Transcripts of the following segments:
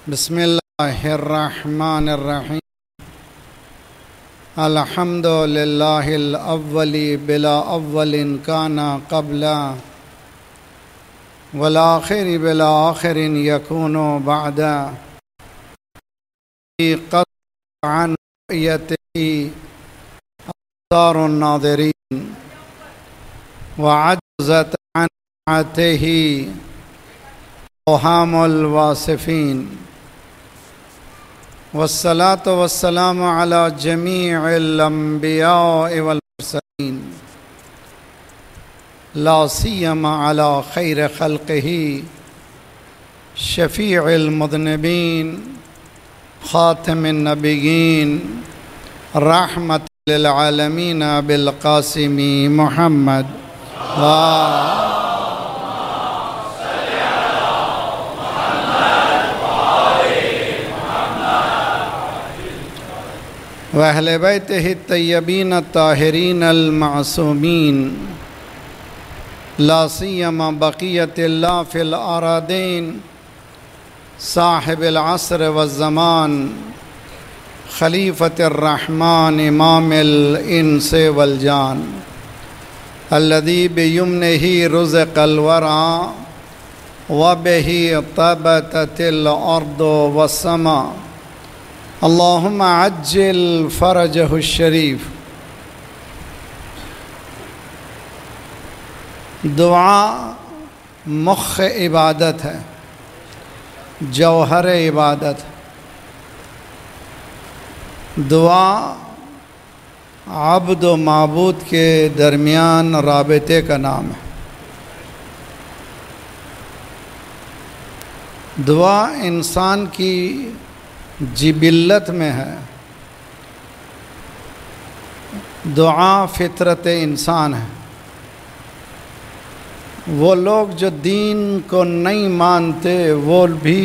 بسم اللہ الرحمن الرحیم الحمد للہ الاول بلا اول کان قبلا والآخر بلا آخر یکون بعدا قد عن رؤیته ابصار الناظرین وعجزت عن طاعته اوہام الواصفین والصلاة والسلام على جميع الأنبياء والمرسلين لا سيما على خير خلقه شفيع المذنبين خاتم النبيين رحمة للعالمين بالقاسم محمد وأهل بيته الطيبين الطاهرين المعصومين لا سيما بقية الله في الأراضين صاحب العصر والزمان خليفة الرحمن إمام الإنس والجان الذي بيمنه رزق الورى وبه طبتت الأرض والسماء اللهم عجل فرجه الشریف۔ دعا مخ عبادت ہے، جوہر عبادت ہے۔ دعا عبد و معبود کے درمیان رابطے کا نام ہے۔ دعا انسان کی جبلت میں ہے۔ دعا فطرت انسان ہے۔ وہ لوگ جو دین کو نہیں مانتے وہ بھی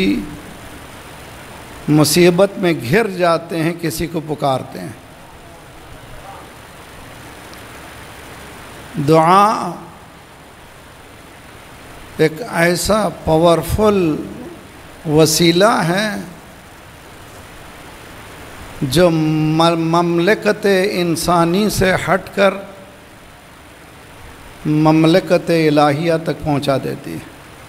مصیبت میں گھر جاتے ہیں، کسی کو پکارتے ہیں۔ دعا ایک ایسا پاورفل وسیلہ ہے جو مملکت انسانی سے ہٹ کر مملکت الہیہ تک پہنچا دیتی ہے۔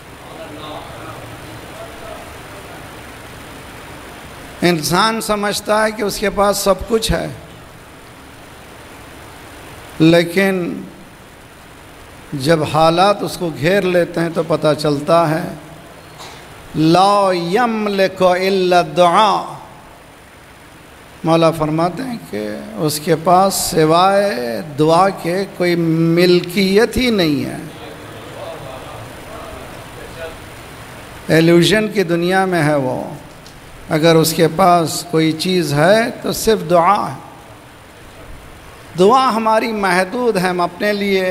انسان سمجھتا ہے کہ اس کے پاس سب کچھ ہے، لیکن جب حالات اس کو گھیر لیتے ہیں تو پتہ چلتا ہے لا یملک الا الدعاء۔ مولا فرماتے ہیں کہ اس کے پاس سوائے دعا کے کوئی ملکیت ہی نہیں ہے۔ ایلیوژن کی دنیا میں ہے وہ۔ اگر اس کے پاس کوئی چیز ہے تو صرف دعا ہے۔ دعا ہماری محدود ہے، ہم اپنے لیے،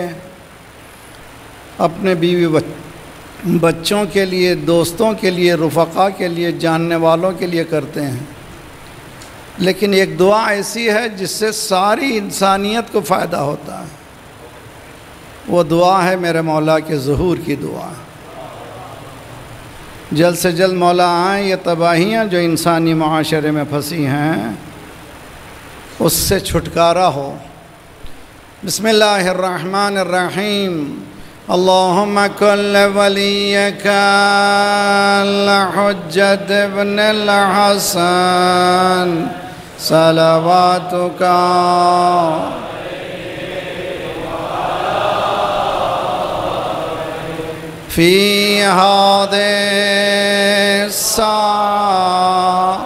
اپنے بیوی بچوں کے لیے، دوستوں کے لیے، رفقا کے لیے، جاننے والوں کے لیے کرتے ہیں۔ لیکن ایک دعا ایسی ہے جس سے ساری انسانیت کو فائدہ ہوتا ہے۔ وہ دعا ہے میرے مولا کے ظہور کی دعا۔ جلد سے جلد مولا آئیں، یہ تباہیاں جو انسانی معاشرے میں پھنسی ہیں اس سے چھٹکارا ہو۔ بسم اللہ الرحمن الرحیم۔ اللہم کل ولیک الحجۃ ابن الحسن صلواتک فی ہذہ الساعۃ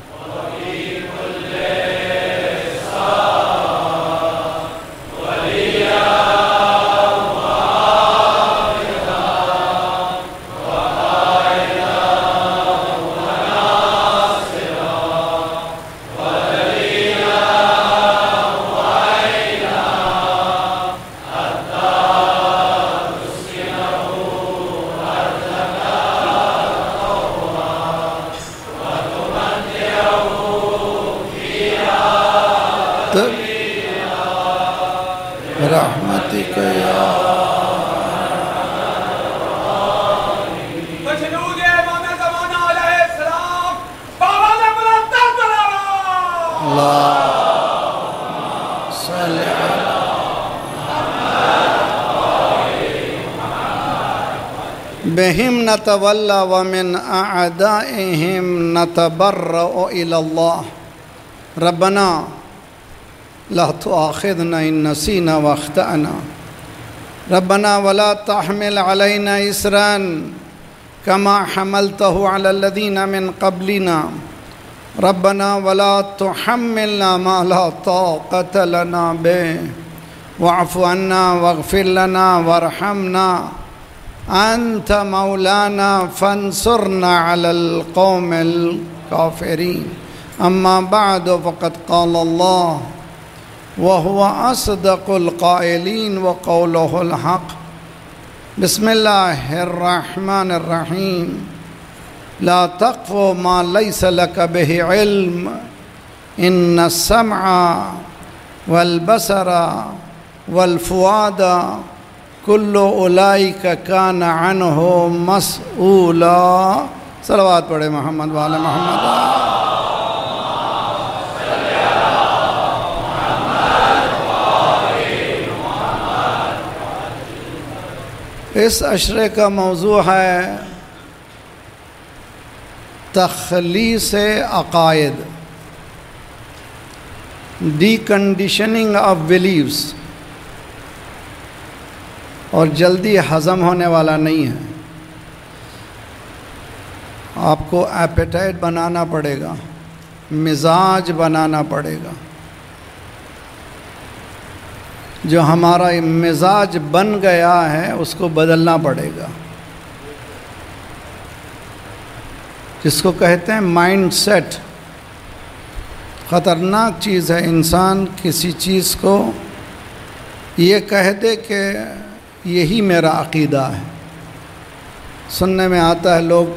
برحمتک یا مجنون امام زمان علیہ السلام اللهم صل علی بهم نتولى ومن أعدائهم نتبرأ إلى الله ربنا لا تؤاخذنا إن نسينا واخطأنا ربنا ولا تحمل علينا إصرا كما حملته على الذين من قبلنا ربنا ولا تحملنا ما لا طاقة لنا به واعف عنا واغفر لنا وارحمنا أنت مولانا فانصرنا على القوم الكافرين أما بعد فقد قال الله وهو أصدق القائلين وقوله الحق بسم الله الرحمن الرحيم لا تقف ما ليس لك به علم إن السمع والبصر والفؤاد كل أولئك كان عنه مسؤولا صلوات پڑھے محمد وعلى محمد اس عشرے کا موضوع ہے تخلیص عقائد ڈی کنڈیشننگ آف بلیفس اور جلدی ہضم ہونے والا نہیں ہے آپ کو ایپیٹائٹ بنانا پڑے گا مزاج بنانا پڑے گا جو ہمارا مزاج بن گیا ہے اس کو بدلنا پڑے گا جس کو کہتے ہیں مائنڈ سیٹ خطرناک چیز ہے انسان کسی چیز کو یہ کہہ دے کہ یہی میرا عقیدہ ہے سننے میں آتا ہے لوگ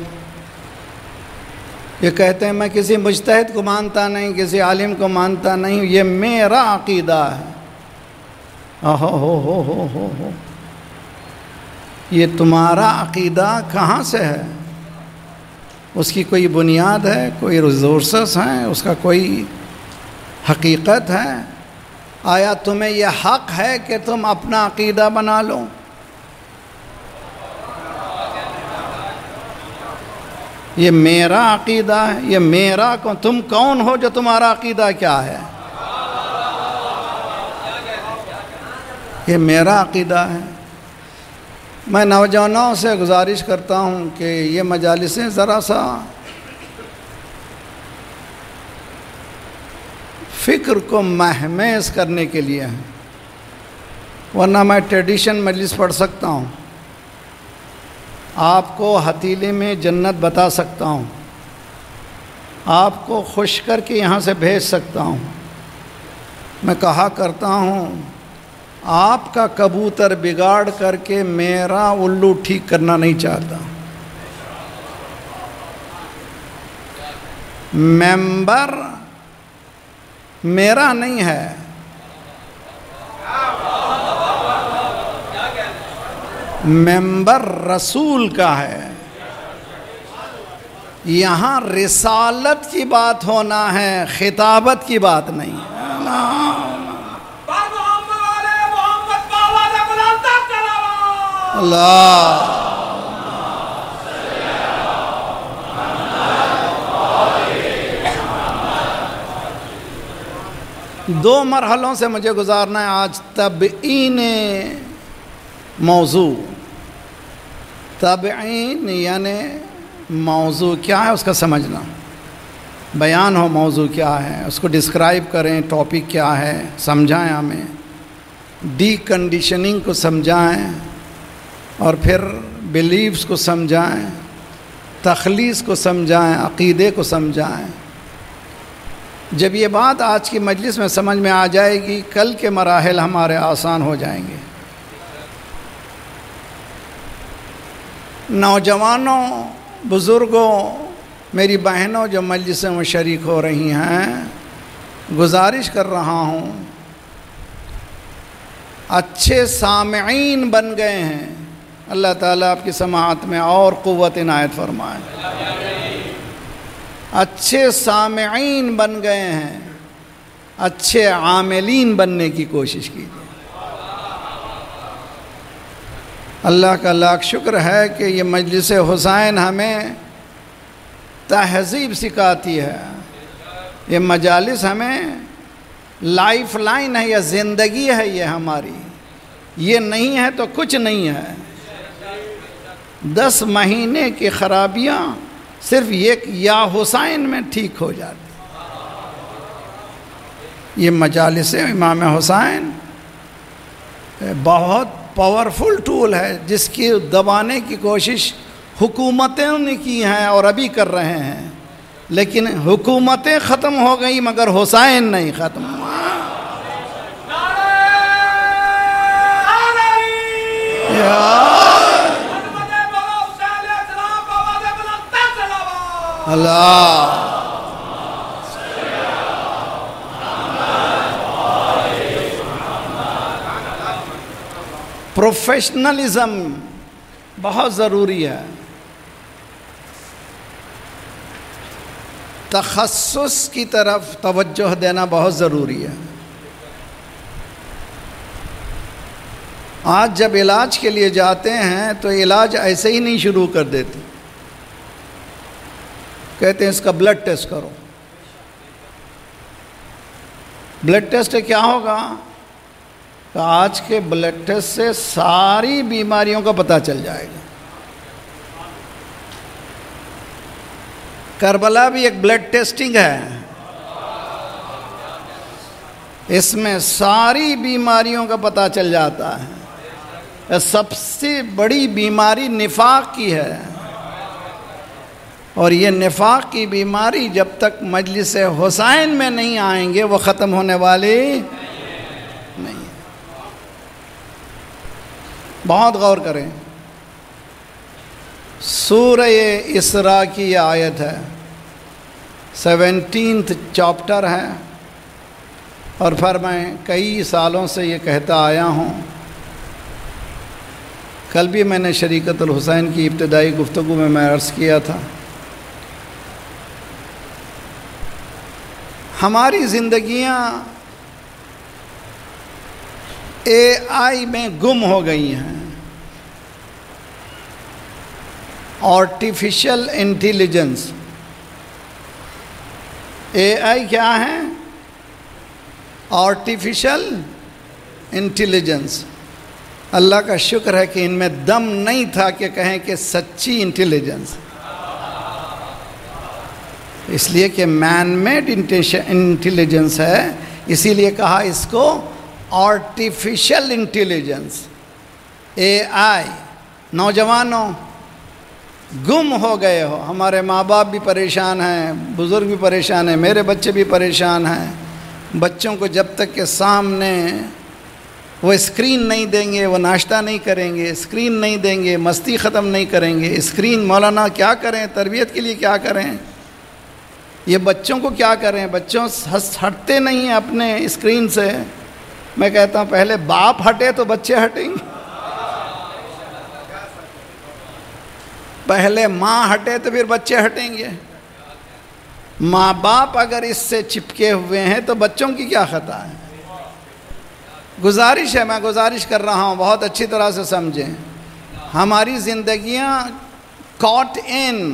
یہ کہتے ہیں میں کسی مجتہد کو مانتا نہیں کسی عالم کو مانتا نہیں یہ میرا عقیدہ ہے ہو یہ تمہارا عقیدہ کہاں سے ہے اس کی کوئی بنیاد ہے کوئی ریسورسز ہیں اس کا کوئی حقیقت ہے آیا تمہیں یہ حق ہے کہ تم اپنا عقیدہ بنا لو یہ میرا عقیدہ ہے یہ میرا تم کون ہو جو تمہارا عقیدہ کیا ہے یہ میرا عقیدہ ہے میں نوجوانوں سے گزارش کرتا ہوں کہ یہ مجالسیں ذرا سا فکر کو مہمیز کرنے کے لیے ہیں ورنہ میں ٹریڈیشن مجلس پڑھ سکتا ہوں آپ کو ہتھیلی میں جنت بتا سکتا ہوں آپ کو خوش کر کے یہاں سے بھیج سکتا ہوں میں کہا کرتا ہوں آپ کا کبوتر بگاڑ کر کے میرا الو ٹھیک کرنا نہیں چاہتا ممبر میرا نہیں ہے ممبر رسول کا ہے یہاں رسالت کی بات ہونا ہے خطابت کی بات نہیں اللہ دو مرحلوں سے مجھے گزارنا ہے آج تبعین موضوع تبعین یعنی موضوع کیا ہے اس کا سمجھنا بیان ہو موضوع کیا ہے اس کو ڈسکرائب کریں ٹاپک کیا ہے سمجھائیں ہمیں ڈی کنڈیشننگ کو سمجھائیں اور پھر بلیفز کو سمجھائیں تخلیص کو سمجھائیں عقیدے کو سمجھائیں جب یہ بات آج کی مجلس میں سمجھ میں آ جائے گی کل کے مراحل ہمارے آسان ہو جائیں گے نوجوانوں بزرگوں میری بہنوں جو مجلس میں شریک ہو رہی ہیں گزارش کر رہا ہوں اچھے سامعین بن گئے ہیں اللہ تعالیٰ آپ کی سماعت میں اور قوت عنایت فرمائے اچھے سامعین بن گئے ہیں اچھے عاملین بننے کی کوشش کیجیے۔ اللہ کا لاکھ شکر ہے کہ یہ مجلس حسین ہمیں تہذیب سکھاتی ہے، یہ مجالس ہمیں لائف لائن ہے، یہ زندگی ہے، یہ ہماری، یہ نہیں ہے تو کچھ نہیں ہے۔ 10 مہینے کی خرابیاں صرف ایک یا حسین میں ٹھیک ہو جاتی۔ یہ مجالس امام حسین بہت پاورفل ٹول ہے، جس کی دبانے کی کوشش حکومتوں نے کی ہیں اور ابھی کر رہے ہیں، لیکن حکومتیں ختم ہو گئی مگر حسین نہیں ختم ہوا۔ اللہ پروفیشنلزم بہت ضروری ہے، تخصص کی طرف توجہ دینا بہت ضروری ہے۔ آج جب علاج کے لیے جاتے ہیں تو علاج ایسے ہی نہیں شروع کر دیتے، کہتے ہیں اس کا بلڈ ٹیسٹ کرو۔ بلڈ ٹیسٹ کیا ہوگا؟ کہ آج کے بلڈ ٹیسٹ سے ساری بیماریوں کا پتہ چل جائے گا۔ کربلا بھی ایک بلڈ ٹیسٹنگ ہے، اس میں ساری بیماریوں کا پتہ چل جاتا ہے۔ سب سے بڑی بیماری نفاق کی ہے، اور یہ نفاق کی بیماری جب تک مجلس حسین میں نہیں آئیں گے وہ ختم ہونے والی نہیں۔ بہت غور کریں، سورہ اسراء کی یہ آیت ہے، 17 چیپٹر ہے، اور فرمائیں کئی سالوں سے یہ کہتا آیا ہوں۔ کل بھی میں نے شریکت الحسین کی ابتدائی گفتگو میں عرض کیا تھا، ہماری زندگیاں AI میں گم ہو گئی ہیں۔ آرٹیفیشل انٹیلیجنس، AI کیا ہے؟ Artificial intelligence. اللہ کا شکر ہے کہ ان میں دم نہیں تھا کہ کہیں کہ سچی انٹیلیجنس، اس لیے کہ مین میڈ انٹیلیجنس ہے، اسی لیے کہا اس کو آرٹیفیشل انٹیلیجنس، AI۔ نوجوانوں گم ہو گئے ہو، ہمارے ماں باپ بھی پریشان ہیں، بزرگ بھی پریشان ہیں، میرے بچے بھی پریشان ہیں۔ بچوں کو جب تک کہ سامنے وہ اسکرین نہیں دیں گے وہ ناشتہ نہیں کریں گے، اسکرین نہیں دیں گے مستی ختم نہیں کریں گے۔ اسکرین مولانا کیا کریں، تربیت کے لیے کیا کریں، یہ بچوں کو کیا کریں؟ بچوں ہٹتے نہیں ہیں اپنے اسکرین سے۔ میں کہتا ہوں پہلے باپ ہٹے تو بچے ہٹیں گے، پہلے ماں ہٹے تو پھر بچے ہٹیں گے۔ ماں باپ اگر اس سے چپکے ہوئے ہیں تو بچوں کی کیا خطا ہے؟ گزارش ہے، میں گزارش کر رہا ہوں، بہت اچھی طرح سے سمجھیں۔ ہماری زندگیاں کاٹ ان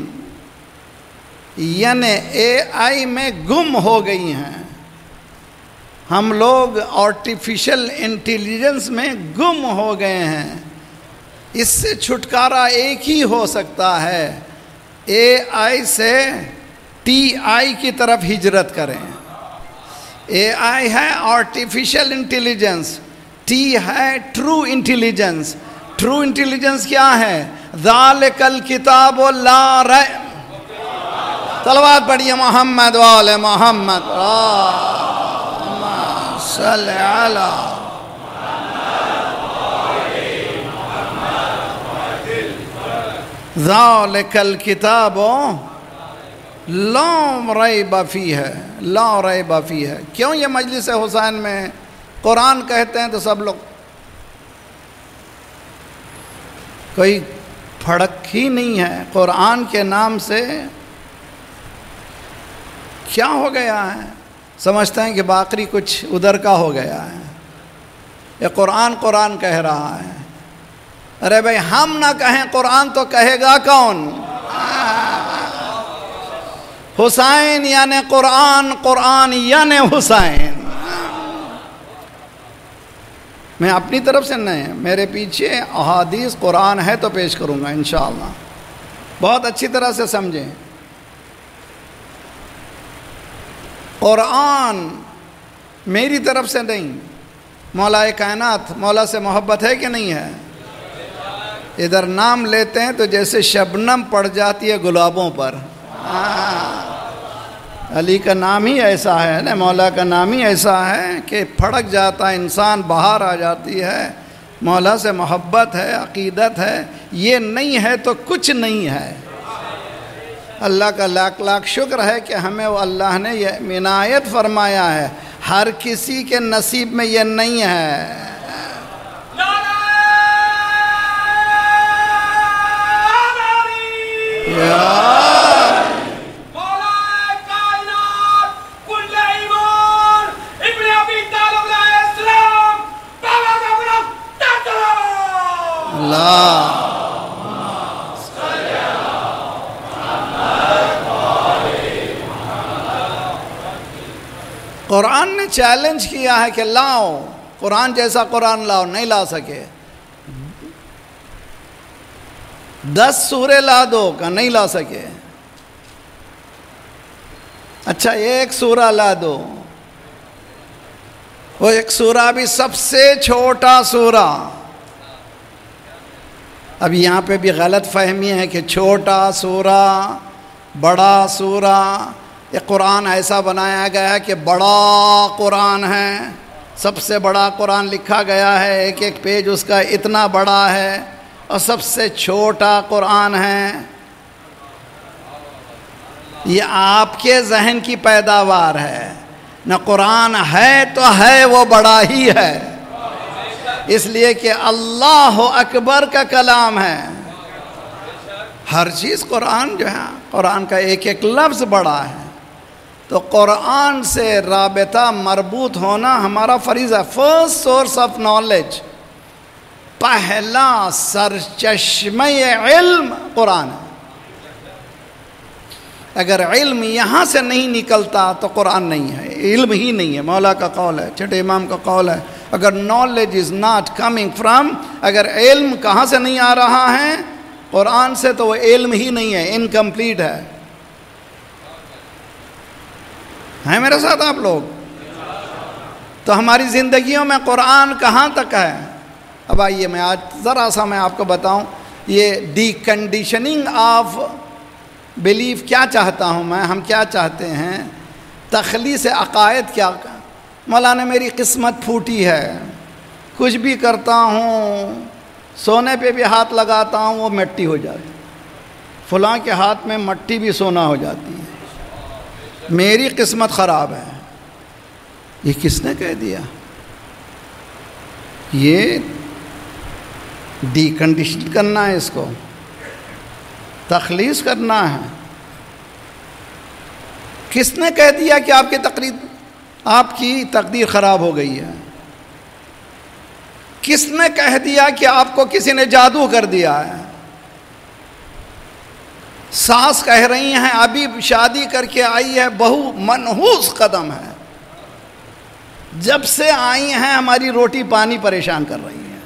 یعنی AI میں گم ہو گئی ہیں، ہم لوگ آرٹیفیشل انٹیلیجنس میں گم ہو گئے ہیں۔ اس سے چھٹکارا ایک ہی ہو سکتا ہے، AI سے TI کی طرف ہجرت کریں۔ AI ہے آرٹیفیشل انٹیلیجنس، T ہے ٹرو انٹیلیجنس۔ ٹرو انٹیلیجنس کیا ہے؟ ذالک الکتاب لا ریب۔ صلوات پڑھیے محمد وآل محمد، اللہم صل علی ذالک الکتاب لا ریب فیہ، لا ریب فیہ۔ کیوں یہ مجلس حسین میں قرآن کہتے ہیں تو سب لوگ کوئی پھڑک ہی نہیں ہے قرآن کے نام سے؟ کیا ہو گیا ہے؟ سمجھتے ہیں کہ باقی کچھ ادھر کا ہو گیا ہے. یہ قرآن کہہ رہا ہے. ارے بھائی ہم نہ کہیں قرآن تو کہے گا کون؟ حسین یعنی قرآن یعنی حسین. میں اپنی طرف سے نہیں، میرے پیچھے احادیث قرآن ہے تو پیش کروں گا انشاءاللہ. بہت اچھی طرح سے سمجھیں. قرآن میری طرف سے نہیں، مولا کائنات، مولا سے محبت ہے کہ نہیں ہے؟ ادھر نام لیتے ہیں تو جیسے شبنم پڑ جاتی ہے گلابوں پر. علی کا نام ہی ایسا ہے نا، مولا کا نام ہی ایسا ہے کہ پھڑک جاتا ہے انسان، بہار آ جاتی ہے. مولا سے محبت ہے، عقیدت ہے. یہ نہیں ہے تو کچھ نہیں ہے. اللہ کا لاکھ لاکھ شکر ہے کہ ہمیں وہ اللہ نے یہ عنایت فرمایا ہے. ہر کسی کے نصیب میں یہ نہیں ہے. قرآن نے چیلنج کیا ہے کہ لاؤ، قرآن جیسا قرآن لاؤ. نہیں لا سکے. 10 سورے لا دو کہ نہیں لا سکے. اچھا 1 سورہ لا دو. وہ 1 سورہ بھی سب سے چھوٹا سورہ. اب یہاں پہ بھی غلط فہمی ہے کہ چھوٹا سورہ، بڑا سورہ. یہ قرآن ایسا بنایا گیا ہے کہ بڑا قرآن ہے، سب سے بڑا قرآن لکھا گیا ہے، ایک ایک پیج اس کا اتنا بڑا ہے، اور سب سے چھوٹا قرآن ہے. یہ آپ کے ذہن کی پیداوار ہے. نہ قرآن ہے تو ہے وہ بڑا ہی ہے، اس لیے کہ اللہ اکبر کا کلام ہے. ہر چیز قرآن جو ہے، قرآن کا ایک ایک لفظ بڑا ہے. تو قرآن سے رابطہ مربوط ہونا ہمارا فریضہ. فرسٹ سورس آف نالج، پہلا سرچشمہ علم قرآن ہے. اگر علم یہاں سے نہیں نکلتا تو قرآن نہیں ہے، علم ہی نہیں ہے. مولا کا قول ہے، چھٹے امام کا قول ہے، اگر knowledge is not coming from، اگر علم کہاں سے نہیں آ رہا ہے قرآن سے، تو وہ علم ہی نہیں ہے، انکمپلیٹ ہے. ہیں میرے ساتھ آپ لوگ؟ تو ہماری زندگیوں میں قرآن کہاں تک ہے؟ اب آئیے میں آج ذرا سا میں آپ کو بتاؤں یہ ڈی کنڈیشننگ آف بلیف کیا چاہتا ہوں میں، ہم کیا چاہتے ہیں. تخلیص عقائد کیا. مولانا میری قسمت پھوٹی ہے، کچھ بھی کرتا ہوں، سونے پہ بھی ہاتھ لگاتا ہوں وہ مٹی ہو جاتی، فلاں کے ہاتھ میں مٹی بھی سونا ہو جاتی ہے، میری قسمت خراب ہے. یہ کس نے کہہ دیا؟ یہ ڈی کنڈیشن کرنا ہے، اس کو تخلیص کرنا ہے. کس نے کہہ دیا کہ آپ کی تقدیر خراب ہو گئی ہے؟ کس نے کہہ دیا کہ آپ کو کسی نے جادو کر دیا ہے؟ ساس کہہ رہی ہیں ابھی شادی کر کے آئی ہے، بہو منحوس قدم ہے، جب سے آئی ہیں ہماری روٹی پانی پریشان کر رہی ہیں.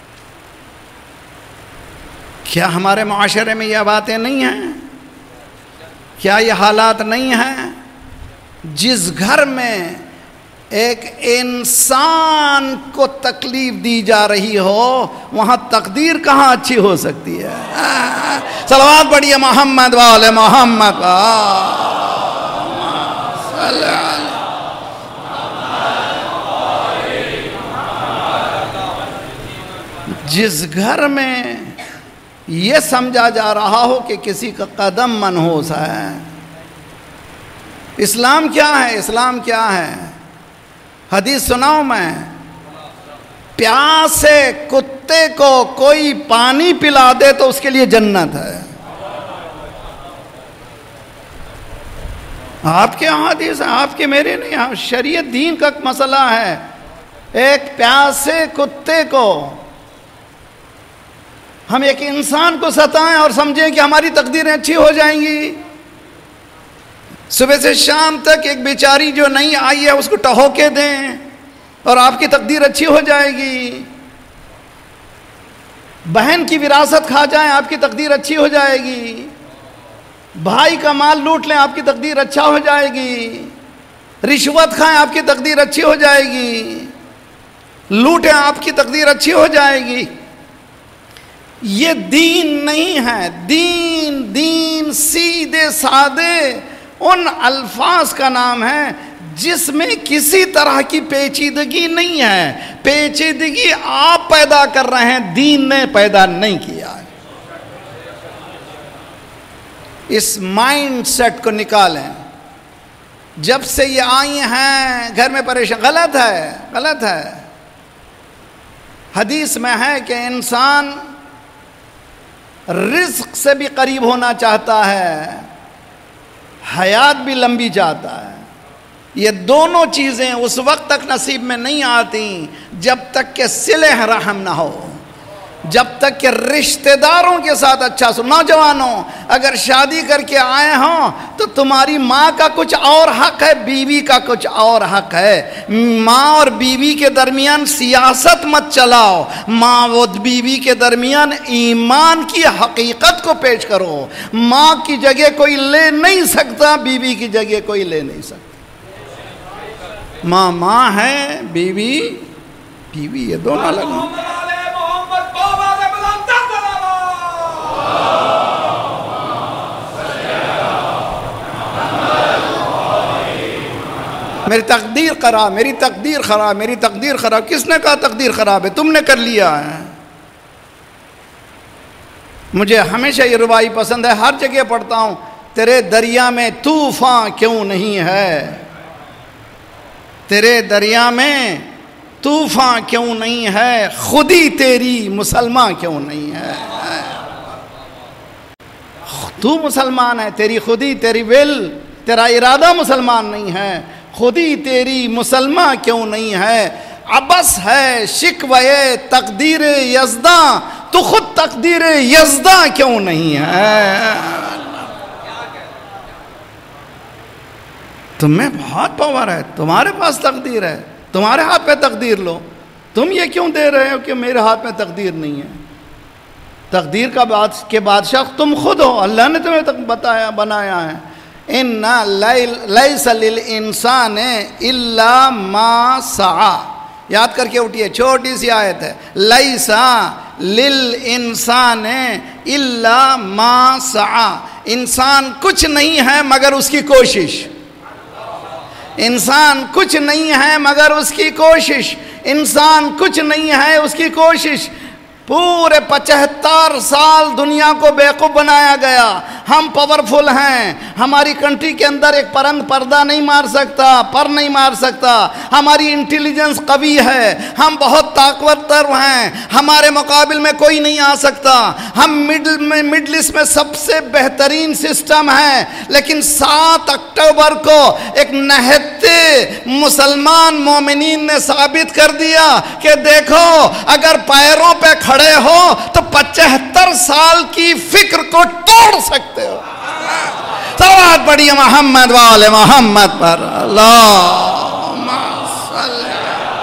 کیا ہمارے معاشرے میں یہ باتیں نہیں ہیں؟ کیا یہ حالات نہیں ہیں؟ جس گھر میں ایک انسان کو تکلیف دی جا رہی ہو وہاں تقدیر کہاں اچھی ہو سکتی ہے؟ صلوات پڑھیے محمد والے محمد. جس گھر میں یہ سمجھا جا رہا ہو کہ کسی کا قدم منحوس ہے. اسلام کیا ہے؟ اسلام کیا ہے؟ حدیث سناؤں میں، پیاسے کتے کو کوئی پانی پلا دے تو اس کے لیے جنت ہے. آپ کے احادیث ہیں، آپ کے میرے نہیں، شریعت دین کا مسئلہ ہے۔ ایک پیاسے کتے کو ہم ایک انسان کو ستائیں اور سمجھیں کہ ہماری تقدیریں اچھی ہو جائیں گی؟ صبح سے شام تک ایک بیچاری جو نہیں آئی ہے اس کو ٹہوکے دیں اور آپ کی تقدیر اچھی ہو جائے گی؟ بہن کی وراثت کھا جائیں آپ کی تقدیر اچھی ہو جائے گی؟ بھائی کا مال لوٹ لیں آپ کی تقدیر اچھا ہو جائے گی؟ رشوت کھائیں آپ کی تقدیر اچھی ہو جائے گی؟ لوٹیں آپ کی تقدیر اچھی ہو جائے گی؟ یہ دین نہیں ہے۔ دین سیدھے سادے ان الفاظ کا نام ہے جس میں کسی طرح کی پیچیدگی نہیں ہے۔ پیچیدگی آپ پیدا کر رہے ہیں، دین نے پیدا نہیں کیا ہے۔ اس مائنڈ سیٹ کو نکالیں۔ جب سے یہ آئی ہیں گھر میں پریشان، غلط ہے۔ حدیث میں ہے کہ انسان رزق سے بھی قریب ہونا چاہتا ہے، حیات بھی لمبی چاہتا ہے۔ یہ دونوں چیزیں اس وقت تک نصیب میں نہیں آتی جب تک کہ صلہ رحم نہ ہو، جب تک کہ رشتہ داروں کے ساتھ اچھا سو۔ نوجوانوں، اگر شادی کر کے آئے ہوں تو تمہاری ماں کا کچھ اور حق ہے، بیوی کا کچھ اور حق ہے۔ ماں اور بیوی کے درمیان سیاست مت چلاؤ، ماں و بیوی کے درمیان ایمان کی حقیقت کو پیش کرو۔ ماں کی جگہ کوئی لے نہیں سکتا، بیوی کی جگہ کوئی لے نہیں سکتا۔ ماں ہے، بیوی یہ دونوں الگ ہیں۔ میری تقدیر خراب، میری تقدیر خراب، میری تقدیر خراب۔ کس نے کہا تقدیر خراب ہے؟ تم نے کر لیا ہے۔ مجھے ہمیشہ یہ ربائی پسند ہے، ہر جگہ پڑھتا ہوں۔ تیرے دریا میں طوفان کیوں نہیں ہے؟ تیرے دریا میں طوفان کیوں نہیں ہے؟ خودی تیری مسلمان کیوں نہیں ہے؟ تو مسلمان ہے، تیری خودی، تیری ول، تیرا ارادہ مسلمان نہیں ہے۔ خودی تیری مسلمان کیوں نہیں ہے؟ عبث ہے شکوے تقدیر یزداں، تو خود تقدیر یزداں کیوں نہیں ہے؟ تم میں بہت پاور ہے، تمہارے پاس تقدیر ہے، تمہارے ہاتھ پہ تقدیر لو۔ تم یہ کیوں دے رہے ہو کہ میرے ہاتھ میں تقدیر نہیں ہے؟ تقدیر کے بادشاہ تم خود ہو، اللہ نے تمہیں بنایا ہے۔ ان لیس للانسان الا ما سعی، یاد کر کے اٹھیے، چھوٹی سی آیت ہے۔ لیس للانسان الا ما سعی، انسان کچھ نہیں ہے مگر اس کی کوشش۔ انسان کچھ نہیں ہے مگر اس کی کوشش، انسان کچھ نہیں ہے اس کی کوشش۔ پورے 75 سال دنیا کو بیوقوف بنایا گیا۔ ہم پاورفل ہیں، ہماری کنٹری کے اندر ایک پرند پردہ نہیں مار سکتا، پر نہیں مار سکتا۔ ہماری انٹیلیجنس قوی ہے، ہم بہت طاقتور ہیں، ہمارے مقابل میں کوئی نہیں آ سکتا۔ ہم مڈل ایسٹ میں سب سے بہترین سسٹم ہے، لیکن 7 اکتوبر کو ایک نہتے مسلمان مومنین نے ثابت کر دیا کہ دیکھو اگر پیروں پہ کھڑے ہو تو 75 سال کی فکر کو توڑ سکتے ہو۔ صلوات پڑھیے محمد وآل محمد پر، اللہم صلی۔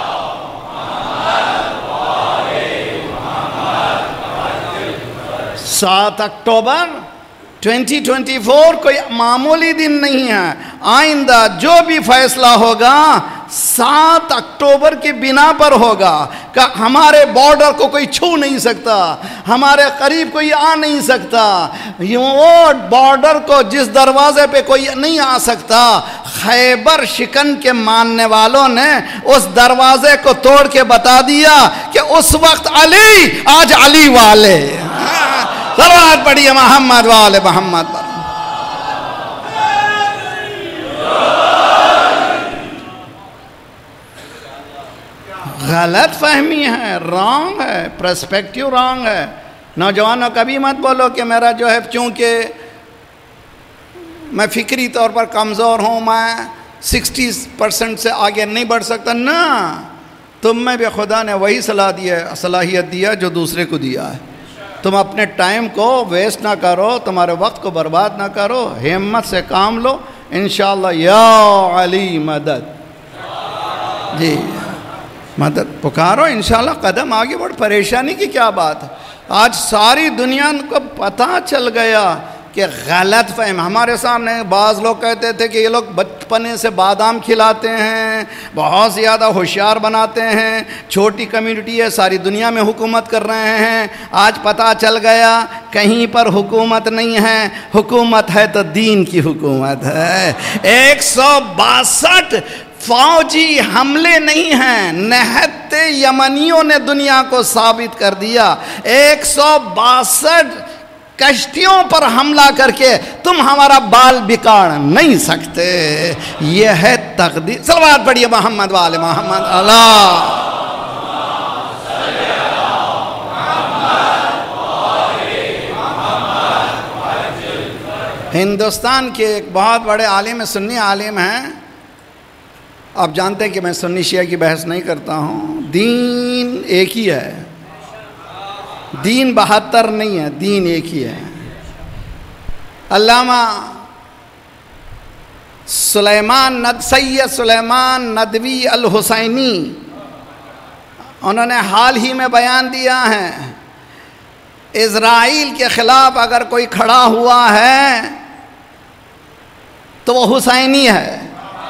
7 اکتوبر 2024 کوئی معمولی دن نہیں ہے۔ آئندہ جو بھی فیصلہ ہوگا 7 اکتوبر کی بنا پر ہوگا کہ ہمارے بارڈر کو کوئی چھو نہیں سکتا، ہمارے قریب کوئی آ نہیں سکتا۔ وہ بارڈر کو جس دروازے پہ کوئی نہیں آ سکتا، خیبر شکن کے ماننے والوں نے اس دروازے کو توڑ کے بتا دیا کہ اس وقت علی، آج علی والے۔ صلوات پڑھیے محمد وآل محمد پر۔ غلط فہمی ہے، رانگ ہے، پرسپیکٹیو رانگ ہے۔ نوجوانوں کبھی مت بولو کہ میرا جو ہے چونکہ میں فکری طور پر کمزور ہوں، میں 60% سے آگے نہیں بڑھ سکتا، نہ، تم میں بھی خدا نے وہی صلاحیت دیا جو دوسرے کو دیا ہے۔ تم اپنے ٹائم کو ویسٹ نہ کرو، تمہارے وقت کو برباد نہ کرو، ہمت سے کام لو، انشاءاللہ یا علی مدد، جی مدد پکارو، انشاءاللہ قدم آگے بڑھ، پریشانی کی کیا بات ہے؟ آج ساری دنیا کو پتہ چل گیا کہ غلط فہم، ہمارے سامنے بعض لوگ کہتے تھے کہ یہ لوگ بچپنے سے بادام کھلاتے ہیں، بہت زیادہ ہوشیار بناتے ہیں، چھوٹی کمیونٹی ہے، ساری دنیا میں حکومت کر رہے ہیں۔ آج پتہ چل گیا کہیں پر حکومت نہیں ہے، حکومت ہے تو دین کی حکومت ہے۔ 162 فوجی حملے نہیں ہیں، نہت یمنیوں نے دنیا کو ثابت کر دیا۔ 162 کشتیوں پر حملہ کر کے تم ہمارا بال بگاڑ نہیں سکتے، یہ ہے تقدیر۔ صلوات پڑھیے محمد وآل محمد۔ اللہ ہندوستان کے ایک بہت بڑے عالم سنی عالم ہیں، آپ جانتے ہیں کہ میں سنی شیعہ کی بحث نہیں کرتا ہوں، دین ایک ہی ہے، دین 72 نہیں ہے، دین ایک ہی ہے۔ علامہ سید سلیمان ندوی الحسینی، انہوں نے حال ہی میں بیان دیا ہے، اسرائیل کے خلاف اگر کوئی کھڑا ہوا ہے تو وہ حسینی ہے،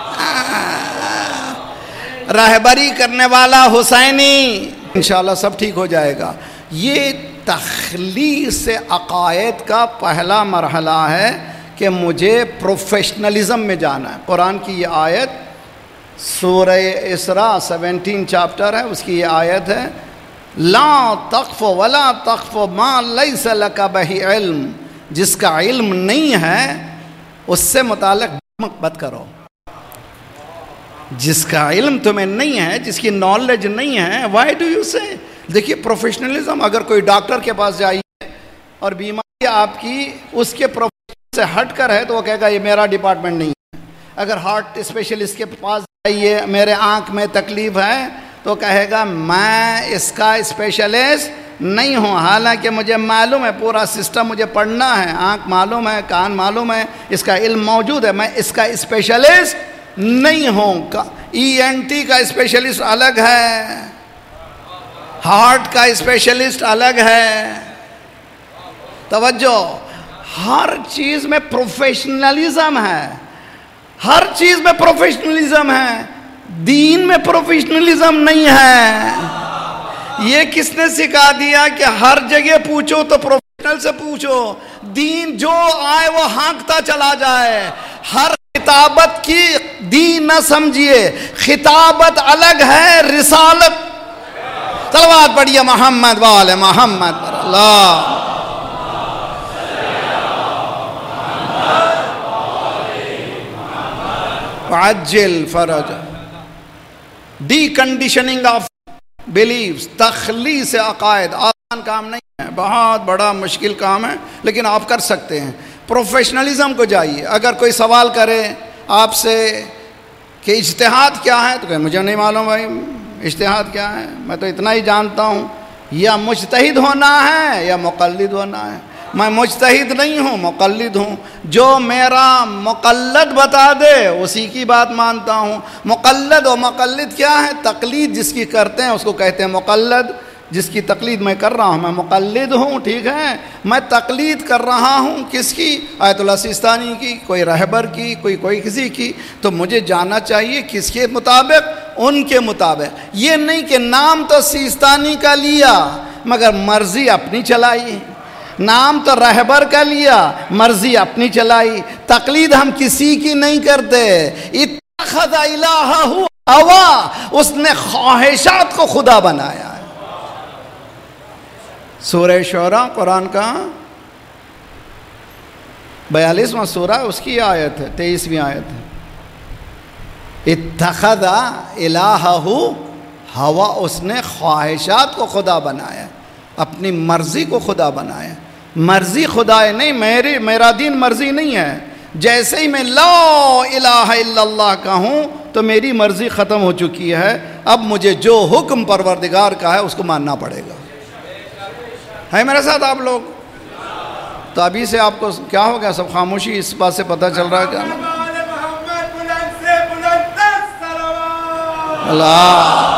رہبری کرنے والا حسینی، انشاءاللہ سب ٹھیک ہو جائے گا۔ یہ تخلیص عقائد کا پہلا مرحلہ ہے کہ مجھے پروفیشنلزم میں جانا ہے۔ قرآن کی یہ آیت سورہ اسراء 17 چیپٹر ہے، اس کی یہ آیت ہے، لا تقف ولا تقف ما لیس لک بہ علم، جس کا علم نہیں ہے اس سے متعلق مت کرو۔ جس کا علم تمہیں نہیں ہے، جس کی نالج نہیں ہے، وائی ڈو یو سے؟ دیکھیے پروفیشنلزم، اگر کوئی ڈاکٹر کے پاس جائیے اور بیماری آپ کی اس کے پروفیشن سے ہٹ کر ہے تو وہ کہے گا یہ میرا ڈپارٹمنٹ نہیں ہے۔ اگر ہارٹ اسپیشلسٹ کے پاس جائیے، میرے آنکھ میں تکلیف ہے، تو کہے گا میں اس کا اسپیشلسٹ نہیں ہوں، حالانکہ مجھے معلوم ہے، پورا سسٹم مجھے پڑھنا ہے، آنکھ معلوم ہے، کان معلوم ہے، اس کا علم موجود ہے، میں اس کا اسپیشلسٹ نہیں ہوں۔ ENT کا اسپیشلسٹ الگ ہے، ہارٹ کا اسپیشلسٹ الگ ہے۔ توجہ، ہر چیز میں پروفیشنلزم ہے، ہر چیز میں پروفیشنلزم ہے، دین میں پروفیشنلزم نہیں ہے۔ یہ کس نے سکھا دیا کہ ہر جگہ پوچھو تو پروفیشنل سے پوچھو، دین جو آئے وہ ہانکتا چلا جائے، ہر خطابت کی دین نہ سمجھیے، خطابت الگ ہے، رسالت۔ صلوات پڑھیے محمد وآل محمد پر۔ اللہ عجل فرج، ڈی کنڈیشننگ آف بلیفز، تخلیص عقائد آسان کام نہیں ہے، بہت بڑا مشکل کام ہے، لیکن آپ کر سکتے ہیں۔ پروفیشنلزم کو جائیے، اگر کوئی سوال کرے آپ سے کہ اجتہاد کیا ہے تو کہ مجھے نہیں معلوم بھائی اجتہاد کیا ہے، میں تو اتنا ہی جانتا ہوں، یا مجتہد ہونا ہے یا مقلد ہونا ہے۔ میں مجتہد نہیں ہوں، مقلد ہوں، جو میرا مقلد بتا دے اسی کی بات مانتا ہوں۔ مقلد و مقلد کیا ہے؟ تقلید جس کی کرتے ہیں اس کو کہتے ہیں مقلد، جس کی تقلید میں کر رہا ہوں میں مقلد ہوں، ٹھیک ہے؟ میں تقلید کر رہا ہوں کس کی؟ آیت اللہ سیستانی کی، کوئی رہبر کی، کوئی کسی کی، تو مجھے جاننا چاہیے کس کے مطابق؟ ان کے مطابق۔ یہ نہیں کہ نام تو سیستانی کا لیا مگر مرضی اپنی چلائی، نام تو رہبر کا لیا مرضی اپنی چلائی۔ تقلید ہم کسی کی نہیں کرتے۔ اتخذ الہہ ہوا، اس نے خواہشات کو خدا بنایا ہے۔ سورہ شعراء قرآن کا 42واں سورہ، اس کی آیت ہے 23ویں آیت ہے۔ اتخذ الہہ ہوا، اس نے خواہشات کو خدا بنایا، اپنی مرضی کو خدا بنایا۔ مرضی خدا ہے نہیں، میرا دین مرضی نہیں ہے، جیسے ہی میں لا الہ الا اللہ کہوں تو میری مرضی ختم ہو چکی ہے، اب مجھے جو حکم پروردگار کا ہے اس کو ماننا پڑے گا۔ ہے میرے ساتھ آپ لوگ؟ تو ابھی سے آپ کو کیا ہو گیا، سب خاموشی، اس بات سے پتہ چل رہا ہے کہ اللہ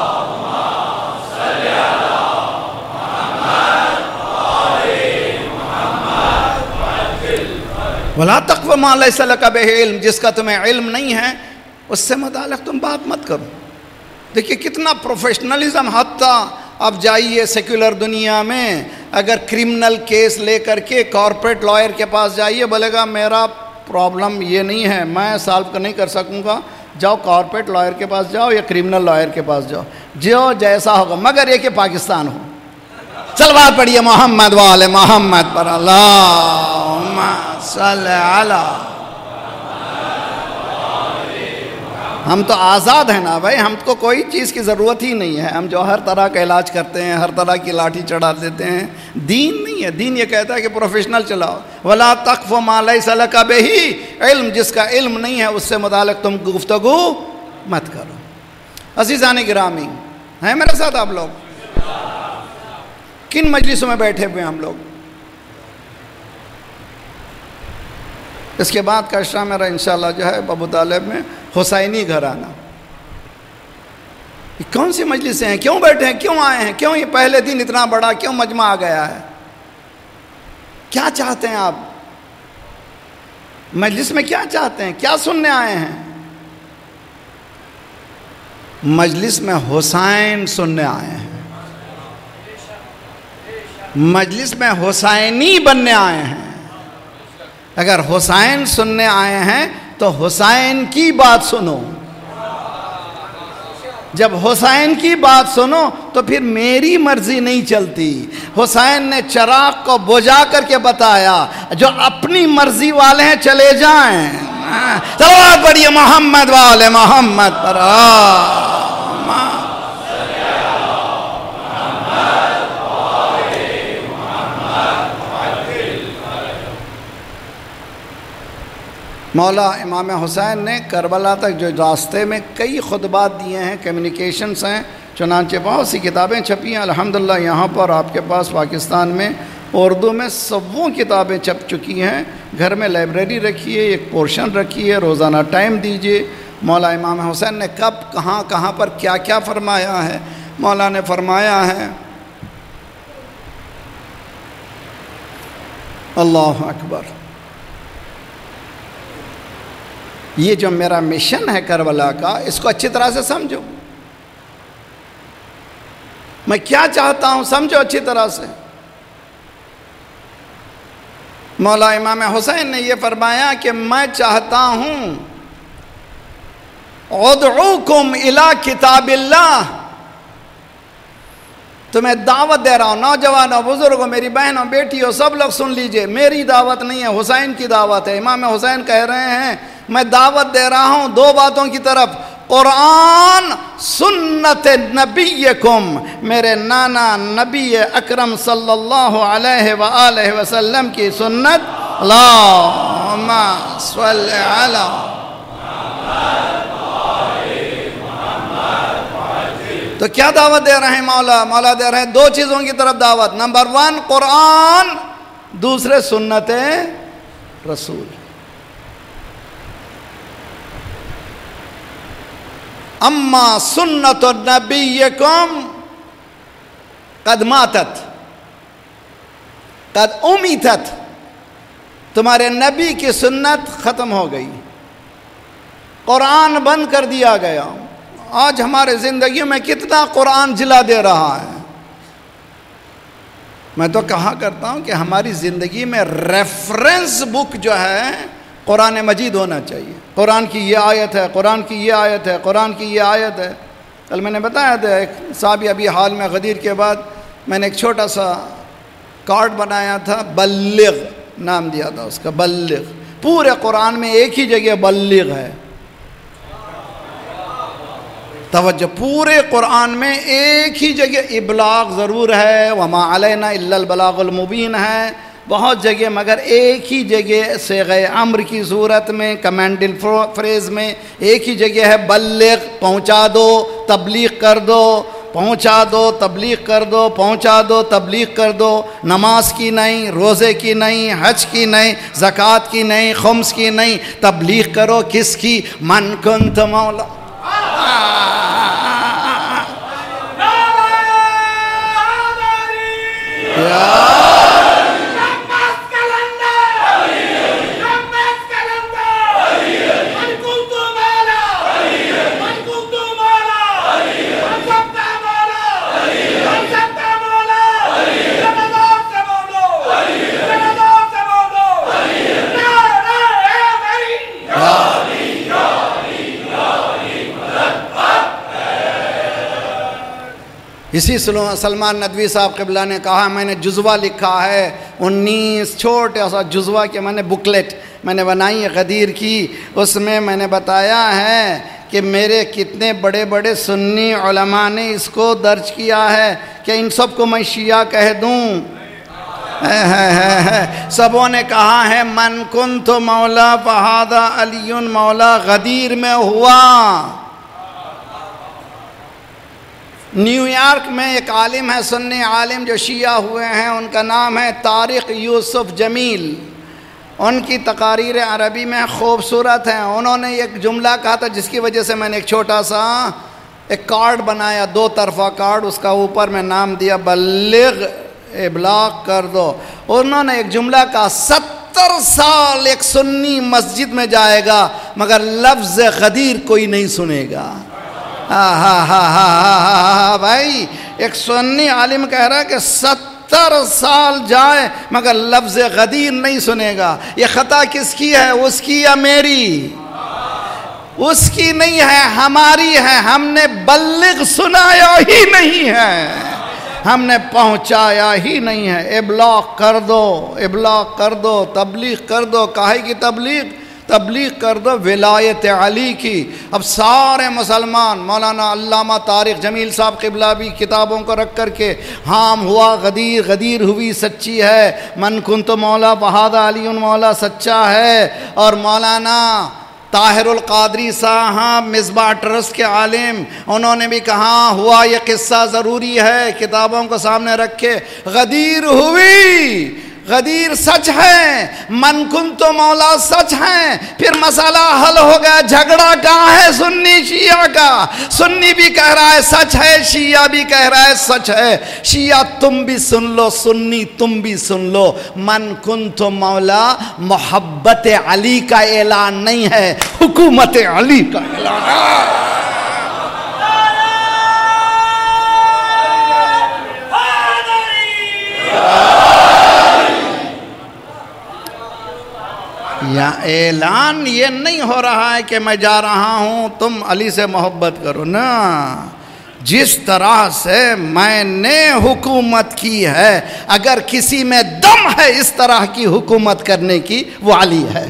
وَلَا تَقْفُ مَا لَيْسَ لَكَ بِهِ عِلْم، جس کا تمہیں علم نہیں ہے اس سے متعلق تم بات مت کرو۔ دیکھیے کتنا پروفیشنلزم، حتیٰ اب جائیے سیکولر دنیا میں اگر کرمنل کیس لے کر کے کارپوریٹ لائر کے پاس جائیے، بولے گا میرا پرابلم یہ نہیں ہے، میں سالو نہیں کر سکوں گا، جاؤ کارپوریٹ لائر کے پاس جاؤ یا کرمنل لائر کے پاس جاؤ، جو جیسا ہوگا، مگر یہ کہ پاکستان ہو۔ صلوات پڑھیے محمد وآل محمد پر، اللہم صلی علی۔ ہم تو آزاد ہیں نا بھائی، ہم کو کوئی چیز کی ضرورت ہی نہیں ہے، ہم جو ہر طرح کا علاج کرتے ہیں، ہر طرح کی لاٹھی چڑھا دیتے ہیں، دین نہیں ہے۔ دین یہ کہتا ہے کہ پروفیشنل چلاؤ، وَلَا تَقْفُ مَا لَيْسَ لَكَ بِهِ علم، جس کا علم نہیں ہے اس سے متعلق تم گفتگو مت کرو۔ عزیزان گرامی، ہیں میرے ساتھ آپ لوگ؟ کن مجلسوں میں بیٹھے ہوئے ہم لوگ؟ اس کے بعد کا عشاء میرا انشاءاللہ جو ہے ابو طالب میں حسینی گھرانہ۔ یہ کون سی مجلسیں ہیں؟ کیوں بیٹھے ہیں؟ کیوں آئے ہیں؟ کیوں یہ پہلے دن اتنا بڑا کیوں مجمع آ گیا ہے؟ کیا چاہتے ہیں آپ مجلس میں؟ کیا چاہتے ہیں؟ کیا سننے آئے ہیں؟ مجلس میں حسین سننے آئے ہیں، مجلس میں حسینی بننے آئے ہیں۔ اگر حسین سننے آئے ہیں تو حسین کی بات سنو، جب حسین کی بات سنو تو پھر میری مرضی نہیں چلتی۔ حسین نے چراغ کو بجھا کر کے بتایا، جو اپنی مرضی والے ہیں چلے جائیں۔ صلوات پڑھیے محمد والے محمد پر۔ مولا امام حسین نے کربلا تک جو راستے میں کئی خطبات دیے ہیں، کمیونیکیشنز ہیں، چنانچہ بہت سی کتابیں چھپی ہیں الحمدللہ۔ یہاں پر آپ کے پاس پاکستان میں اردو میں سووں کتابیں چھپ چکی ہیں، گھر میں لائبریری رکھیے، ایک پورشن رکھیے، روزانہ ٹائم دیجیے۔ مولا امام حسین نے کب کہاں کہاں پر کیا کیا فرمایا ہے۔ مولا نے فرمایا ہے، اللہ اکبر، یہ جو میرا مشن ہے کربلا کا، اس کو اچھی طرح سے سمجھو، میں کیا چاہتا ہوں سمجھو اچھی طرح سے۔ مولا امام حسین نے یہ فرمایا کہ میں چاہتا ہوں ادعوکم الی کتاب اللہ، تمہیں دعوت دے رہا ہوں، نوجوانوں، بزرگوں، میری بہنوں، بیٹیوں، سب لوگ سن لیجئے، میری دعوت نہیں ہے، حسین کی دعوت ہے۔ امام حسین کہہ رہے ہیں میں دعوت دے رہا ہوں دو باتوں کی طرف، قرآن، سنت نبیکم، میرے نانا نبی اکرم صلی اللہ علیہ وآلہ وسلم کی سنت، اللہم صلی علی۔ تو کیا دعوت دے رہے ہیں مولا؟ مولا دے رہے ہیں دو چیزوں کی طرف دعوت، نمبر 1 قرآن، دوسرے سنت رسول۔ اما سنت نبیکم قد ماتت قد امیتت، تمہارے نبی کی سنت ختم ہو گئی، قرآن بند کر دیا گیا۔ آج ہمارے زندگی میں کتنا قرآن جلا دے رہا ہے۔ میں تو کہا کرتا ہوں کہ ہماری زندگی میں ریفرنس بک جو ہے قرآن مجید ہونا چاہیے۔ قرآن کی یہ آیت ہے، قرآن کی یہ آیت ہے، قرآن کی یہ آیت ہے۔ کل میں نے بتایا تھا، ایک صاحب ابھی حال میں غدیر کے بعد میں نے ایک چھوٹا سا کارڈ بنایا تھا، بلغ نام دیا تھا اس کا، بلغ۔ پورے قرآن میں ایک ہی جگہ بلغ ہے، توجہ، پورے قرآن میں ایک ہی جگہ ابلاغ ضرور ہے، وما علینا الا البلاغ المبین ہے، بہت جگہ، مگر ایک ہی جگہ صیغہ امر کی صورت میں کمانڈل فریز میں ایک ہی جگہ ہے بلغ، پہنچا دو، تبلیغ کر دو، پہنچا دو، تبلیغ کر دو، پہنچا دو، تبلیغ کر دو۔ نماز کی نہیں، روزے کی نہیں، حج کی نہیں، زکوٰۃ کی نہیں، خمس کی نہیں، تبلیغ کرو کس کی؟ من کنت مولا اسی سلمان ندوی صاحب قبلہ نے کہا میں نے جزوہ لکھا ہے 19 چھوٹا سا جزوہ کہ میں نے بکلیٹ میں نے بنائی ہے غدیر کی، اس میں میں نے بتایا ہے کہ میرے کتنے بڑے بڑے سنی علماء نے اس کو درج کیا ہے کہ ان سب کو میں شیعہ کہہ دوں؟ سبوں نے کہا ہے من کنت مولا فہذا علی مولا، غدیر میں ہوا۔ نیو یارک میں ایک عالم ہے، سنی عالم جو شیعہ ہوئے ہیں، ان کا نام ہے طارق یوسف جمیل۔ ان کی تقاریر عربی میں خوبصورت ہیں۔ انہوں نے ایک جملہ کہا تھا جس کی وجہ سے میں نے ایک چھوٹا سا ایک کارڈ بنایا، 2 طرفہ کارڈ، اس کا اوپر میں نام دیا بلغ، ابلاغ کر دو۔ انہوں نے ایک جملہ کہا 70 سال ایک سنی مسجد میں جائے گا مگر لفظ غدیر کوئی نہیں سنے گا۔ بھائی ایک سنی عالم کہہ رہا ہے کہ 70 سال جائے مگر لفظ غدیر نہیں سنے گا۔ یہ خطا کس کی ہے؟ اس کی یا میری؟ اس کی نہیں ہے، ہماری ہے۔ ہم نے بلغ سنایا ہی نہیں ہے، ہم نے پہنچایا ہی نہیں ہے۔ ابلاغ کر دو، ابلاغ کر دو، تبلیغ کر دو۔ کاہے کی تبلیغ؟ تبلیغ کر دو ولایت علی کی۔ اب سارے مسلمان، مولانا علامہ طارق جمیل صاحب قبلہ بھی کتابوں کو رکھ کر کے ہام ہوا غدیر، غدیر ہوئی سچی ہے، من کنت مولا فہذا علی مولا سچا ہے۔ اور مولانا طاہر القادری صاحب مصباح ٹرسٹ کے عالم، انہوں نے بھی کہا ہوا یہ قصہ ضروری ہے، کتابوں کو سامنے رکھے۔ غدیر ہوئی، غدیر سچ ہے، من کنت مولا سچ ہے۔ پھر مسئلہ حل ہو گیا۔ جھگڑا کہاں ہے؟ سنی شیعہ کا۔ سنی بھی کہہ رہا ہے سچ ہے، شیعہ بھی کہہ رہا ہے سچ ہے۔ شیعہ تم بھی سن لو، سنی تم بھی سن لو۔ من کنت مولا محبت علی کا اعلان نہیں ہے، حکومت علی کا اعلان ہے۔ یا اعلان یہ نہیں ہو رہا ہے کہ میں جا رہا ہوں تم علی سے محبت کرو نا، جس طرح سے میں نے حکومت کی ہے اگر کسی میں دم ہے اس طرح کی حکومت کرنے کی وہ علی ہے۔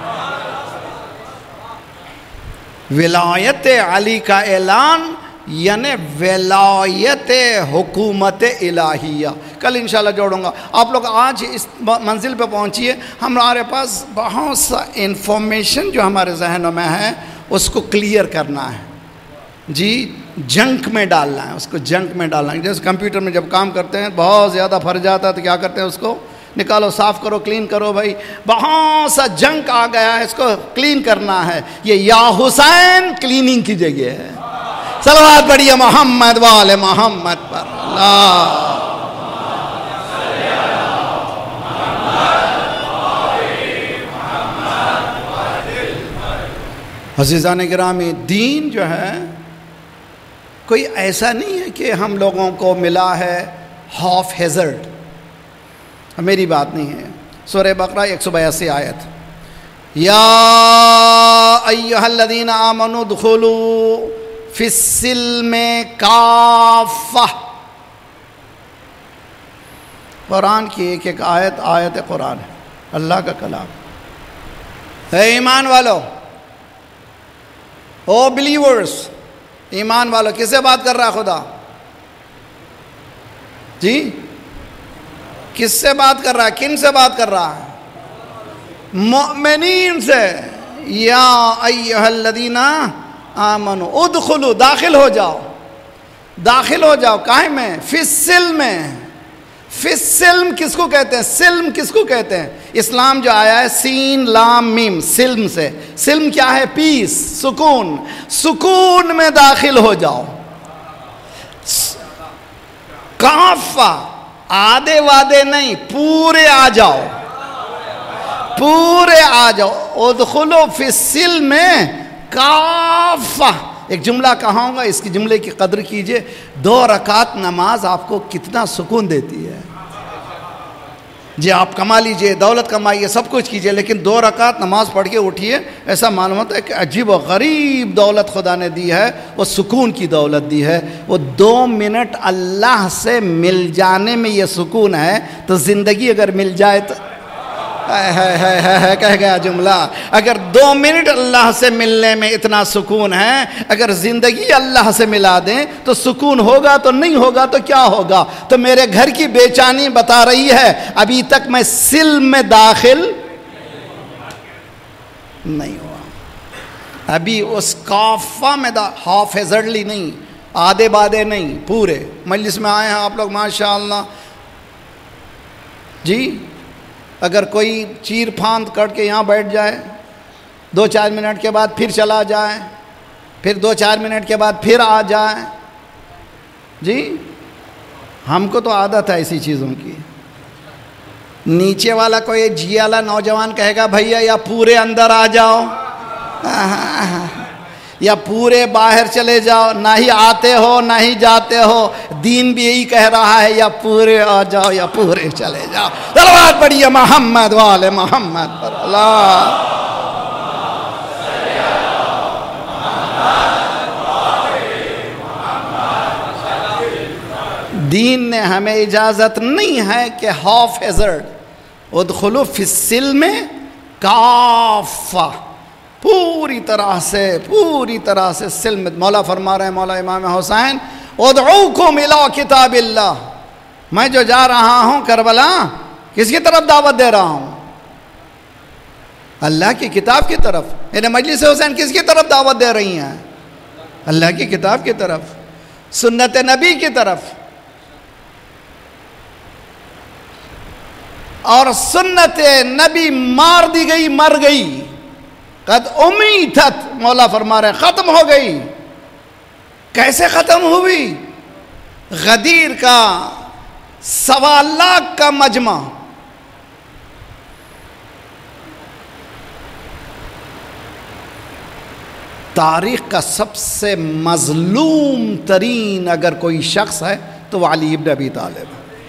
ولایت علی کا اعلان یعنی ولایت حکومت الہیہ۔ کل انشاءاللہ جوڑوں گا۔ آپ لوگ آج اس منزل پہ پہنچیے، ہمارے پاس بہت سا انفارمیشن جو ہمارے ذہنوں میں ہے اس کو کلیئر کرنا ہے، جی جنک میں ڈالنا ہے، اس کو جنک میں ڈالنا ہے۔ جیسے کمپیوٹر میں جب کام کرتے ہیں بہت زیادہ بھر جاتا ہے تو کیا کرتے ہیں، اس کو نکالو، صاف کرو، کلین کرو۔ بھائی بہت سا جنک آ گیا ہے، اس کو کلین کرنا ہے۔ یہ یا حسین کلیننگ کی جگہ ہے۔ صلوات پڑھیے محمد وآل محمد پر۔ اللہ عزیزان گرامی، دین جو ہے کوئی ایسا نہیں ہے کہ ہم لوگوں کو ملا ہے ہاف ہیزرڈ، میری بات نہیں ہے۔ سورہ بقرہ 182 آیت، یا ایہا الذین آمنوا ادخلوا فی السلم کافہ۔ قرآن کی ایک ایک آیت قرآن ہے، اللہ کا کلام۔ اے ایمان والو، او بلیورز، ایمان والو، کس سے بات کر رہا ہے خدا؟ جی کس سے بات کر رہا ہے؟ کن سے بات کر رہا ہے؟ مؤمنین سے. یا ایھا الذین آمنوا ادخلوا، داخل ہو جاؤ، داخل ہو جاؤ. کاہے میں؟ فی السلم. فی السلم کس کو کہتے ہیں؟ سلم کس کو کہتے ہیں؟ اسلام جو آیا ہے سین لام میم، سلم سے. سلم کیا ہے؟ پیس، سکون. سکون میں داخل ہو جاؤ. کافہ، آدھے وعدے نہیں، پورے آ جاؤ، پورے آ جاؤ. ادخلوا فی السلم کافہ. ایک جملہ کہاؤں گا، اس کی جملے کی قدر کیجئے. 2 رکعت نماز آپ کو کتنا سکون دیتی ہے. جی آپ کما لیجئے، دولت کمائیے، سب کچھ کیجئے، لیکن 2 رکعت نماز پڑھ کے اٹھیے، ایسا معلوم ہوتا ہے کہ عجیب و غریب دولت خدا نے دی ہے. وہ سکون کی دولت دی ہے. وہ 2 منٹ اللہ سے مل جانے میں یہ سکون ہے. تو زندگی اگر مل جائے تو کہہ گیا جملہ. اگر 2 منٹ اللہ سے ملنے میں اتنا سکون ہے، اگر زندگی اللہ سے ملا دیں تو سکون ہوگا تو نہیں ہوگا تو کیا ہوگا؟ تو میرے گھر کی بے چینی بتا رہی ہے ابھی تک میں سلم میں داخل نہیں ہوا. ابھی اس کافہ میں ہاف ہیزرڈلی نہیں، آدھے بادے نہیں، پورے. مجلس میں آئے ہیں آپ لوگ ماشاءاللہ جی. اگر کوئی چیر پھاند کر کے یہاں بیٹھ جائے، 2-4 منٹ کے بعد پھر چلا جائے، پھر 2-4 منٹ کے بعد پھر آ جائے جی. ہم کو تو عادت ہے ایسی چیزوں کی. نیچے والا کوئی جی والا نوجوان کہے گا بھیا یا پورے اندر آ جاؤ یا پورے باہر چلے جاؤ. نہ ہی آتے ہو نہ ہی جاتے ہو. دین بھی یہی کہہ رہا ہے یا پورے آ جاؤ یا پورے چلے جاؤ. صلوات پڑھیے محمد والے محمد پر. اللہ دین نے ہمیں اجازت نہیں ہے کہ ہاف ہیزرڈ. ادخلوا فی السلم کافہ، پوری طرح سے سلم. مولا فرما رہے ہیں، مولا امام حسین ادعوکم الی کتاب اللہ. میں جو جا رہا ہوں کربلا، کس کی طرف دعوت دے رہا ہوں؟ اللہ کی کتاب کی طرف. یعنی مجلس حسین کس کی طرف دعوت دے رہی ہیں؟ اللہ کی کتاب کی طرف، سنت نبی کی طرف. اور سنت نبی مار دی گئی، مر گئی. قد امیتت، مولا فرما رہے ہیں ختم ہو گئی. کیسے ختم ہوئی؟ غدیر کا 1.25 لاکھ کا مجمع، تاریخ کا سب سے مظلوم ترین اگر کوئی شخص ہے تو وہ علی ابن ابی طالب.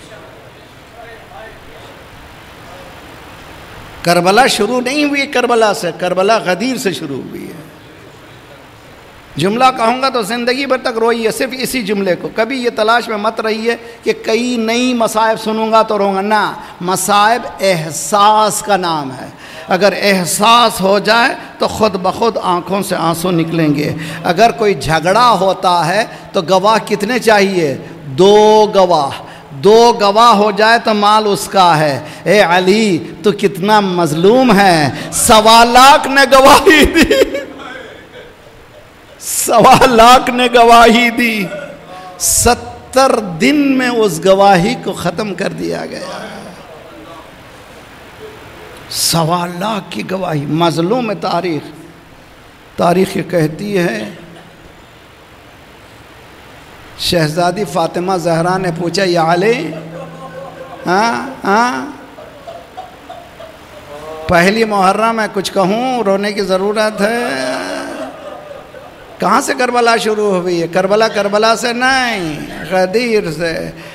کربلا شروع نہیں ہوئی کربلا سے، کربلا غدیر سے شروع ہوئی ہے. جملہ کہوں گا تو زندگی بھر تک روئیے صرف اسی جملے کو. کبھی یہ تلاش میں مت رہیے کہ کئی نئی مصائب سنوں گا تو روؤں گا. نہ، مصائب احساس کا نام ہے. اگر احساس ہو جائے تو خود بخود آنکھوں سے آنسو نکلیں گے. اگر کوئی جھگڑا ہوتا ہے تو گواہ کتنے چاہیے؟ 2 گواہ. 2 گواہ ہو جائے تو مال اس کا ہے. اے علی تو کتنا مظلوم ہے. 1.25 لاکھ نے گواہی دی، 1.25 لاکھ نے گواہی دی. 70 دن میں اس گواہی کو ختم کر دیا گیا. 1.25 لاکھ کی گواہی. مظلوم تاریخ یہ کہتی ہے. شہزادی فاطمہ زہرا نے پوچھا یا علی، پہلی محرم میں کچھ کہوں، رونے کی ضرورت ہے. کہاں سے کربلا شروع ہوئی ہے؟ کربلا سے نہیں، غدیر سے.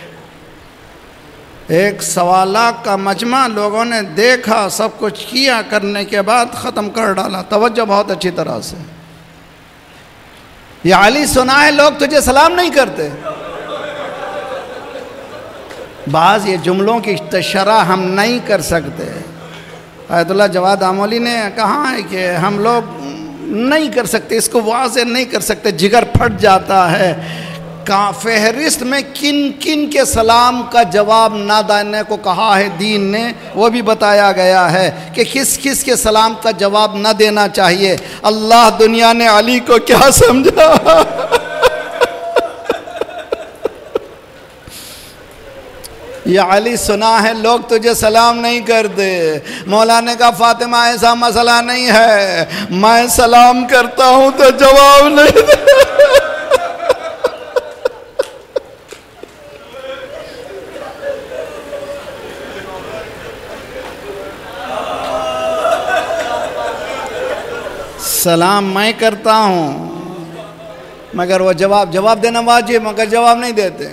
1.25 لاکھ کا مجمع لوگوں نے دیکھا، سب کچھ کیا، کرنے کے بعد ختم کر ڈالا. توجہ بہت اچھی طرح سے. یا علی سنا ہے لوگ تجھے سلام نہیں کرتے. بعض یہ جملوں کی شرح ہم نہیں کر سکتے. آیت اللہ جواد آمولی نے کہا ہے کہ ہم لوگ نہیں کر سکتے، اس کو واضح نہیں کر سکتے، جگر پھٹ جاتا ہے. کا فہرست میں کن کن کے سلام کا جواب نہ دینے کو کہا ہے دین نے، وہ بھی بتایا گیا ہے کہ کس کس کے سلام کا جواب نہ دینا چاہیے۔ اللہ دنیا نے علی کو کیا سمجھا؟ یا علی سنا ہے لوگ تجھے سلام نہیں کرتے۔ مولا نے کہا فاطمہ ایسا مسئلہ نہیں ہے، میں سلام کرتا ہوں تو جواب نہیں دے۔ سلام میں کرتا ہوں مگر وہ جواب دینا واجب، مگر جواب نہیں دیتے۔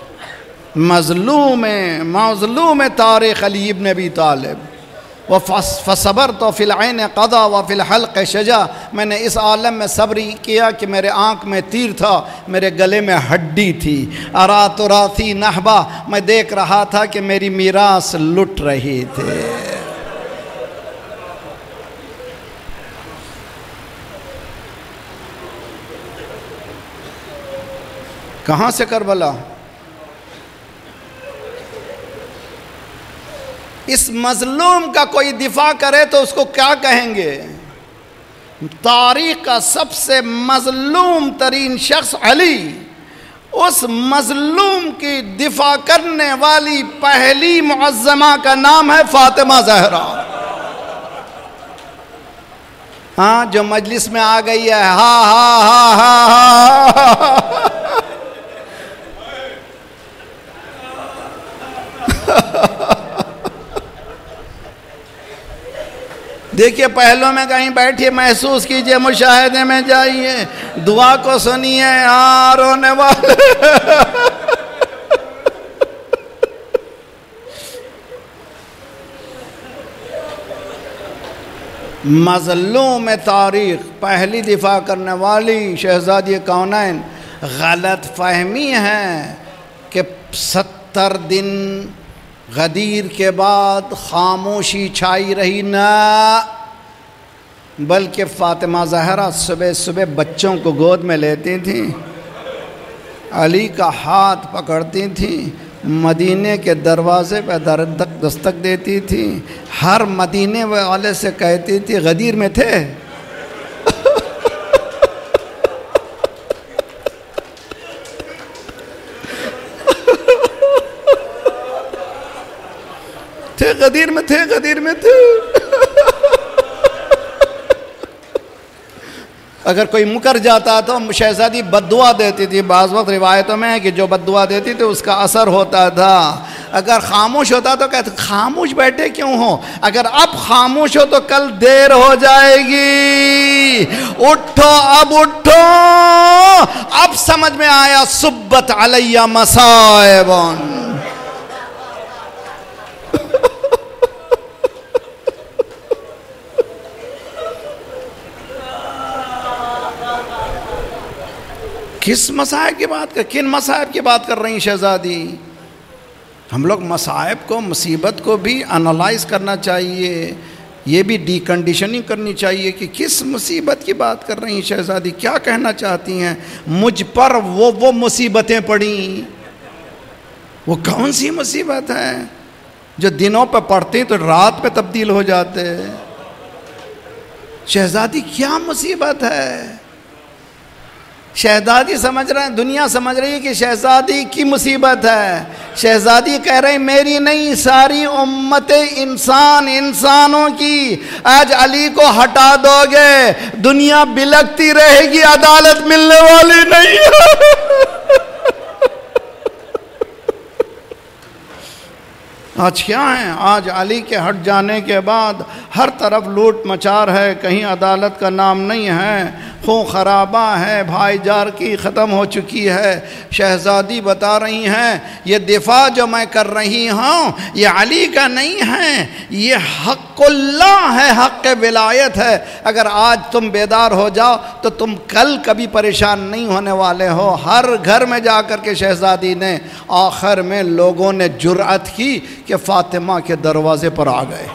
مظلوم تاریخ علی ابن ابی طالب فصبرت فی العین قضا وفی الحلق شجا، میں نے اس عالم میں صبر کیا کہ میرے آنکھ میں تیر تھا، میرے گلے میں ہڈی تھی۔ ارا تراثی نہبا، میں دیکھ رہا تھا کہ میری میراث لٹ رہی تھی۔ کہاں سے کربلا؟ اس مظلوم کا کوئی دفاع کرے تو اس کو کیا کہیں گے؟ تاریخ کا سب سے مظلوم ترین شخص علی، اس مظلوم کی دفاع کرنے والی پہلی معظمہ کا نام ہے فاطمہ زہرا۔ ہاں جو مجلس میں آ گئی ہے ہاں ہاں ہاں ہاں ہاں دیکھیے پہلوں میں کہیں بیٹھیے، محسوس کیجئے، مشاہدے میں جائیے، دعا کو سنیے، ہاں رونے والے۔ مظلوم تاریخ پہلی دفاع کرنے والی شہزادی کونین، غلط فہمی ہے کہ 70 دن غدیر کے بعد خاموشی چھائی رہی، نہ بلکہ فاطمہ زہرا صبح صبح بچوں کو گود میں لیتی تھیں، علی کا ہاتھ پکڑتی تھیں، مدینے کے دروازے پہ دستک دیتی تھی، ہر مدینے والے سے کہتی تھی غدیر میں تھے؟ غدیر میں تھے، غدیر میں تھے۔ اگر کوئی مکر جاتا تو شہزادی بددعا دیتی تھی، بعض وقت روایتوں میں ہے کہ جو بددعا دیتی تھی اس کا اثر ہوتا تھا۔ اگر خاموش ہوتا تو کہتے خاموش بیٹھے کیوں ہو، اگر اب خاموش ہو تو کل دیر ہو جائے گی، اٹھو اب اٹھو، اب سمجھ میں آیا صبت علیہ مصائب۔ کس مصائب کی بات کن مصائب کی بات کر رہی ہیں شہزادی؟ ہم لوگ مصائب کو، مصیبت کو بھی انالائز کرنا چاہیے، یہ بھی ڈی کنڈیشننگ کرنی چاہیے کہ کس مصیبت کی بات کر رہی ہیں شہزادی، کیا کہنا چاہتی ہیں؟ مجھ پر وہ مصیبتیں پڑیں، وہ کون سی مصیبت ہے جو دنوں پہ پڑتی تو رات پہ تبدیل ہو جاتے؟ شہزادی کیا مصیبت ہے؟ شہزادی سمجھ رہے ہیں، دنیا سمجھ رہی ہے کہ شہزادی کی مصیبت ہے، شہزادی کہہ رہے ہیں میری نہیں، ساری امت انسانوں کی۔ آج علی کو ہٹا دو گے دنیا بلکتی رہے گی، عدالت ملنے والی نہیں ہے۔ آج کیا ہے؟ آج علی کے ہٹ جانے کے بعد ہر طرف لوٹ مچار ہے، کہیں عدالت کا نام نہیں ہے، خون خرابہ ہے، بھائی جار کی ختم ہو چکی ہے۔ شہزادی بتا رہی ہیں یہ دفاع جو میں کر رہی ہوں یہ علی کا نہیں ہے، یہ حق اللہ ہے، حق ولایت ہے۔ اگر آج تم بیدار ہو جاؤ تو تم کل کبھی پریشان نہیں ہونے والے ہو۔ ہر گھر میں جا کر کے شہزادی نے آخر میں لوگوں نے جرأت کی کہ فاطمہ کے دروازے پر آ گئے۔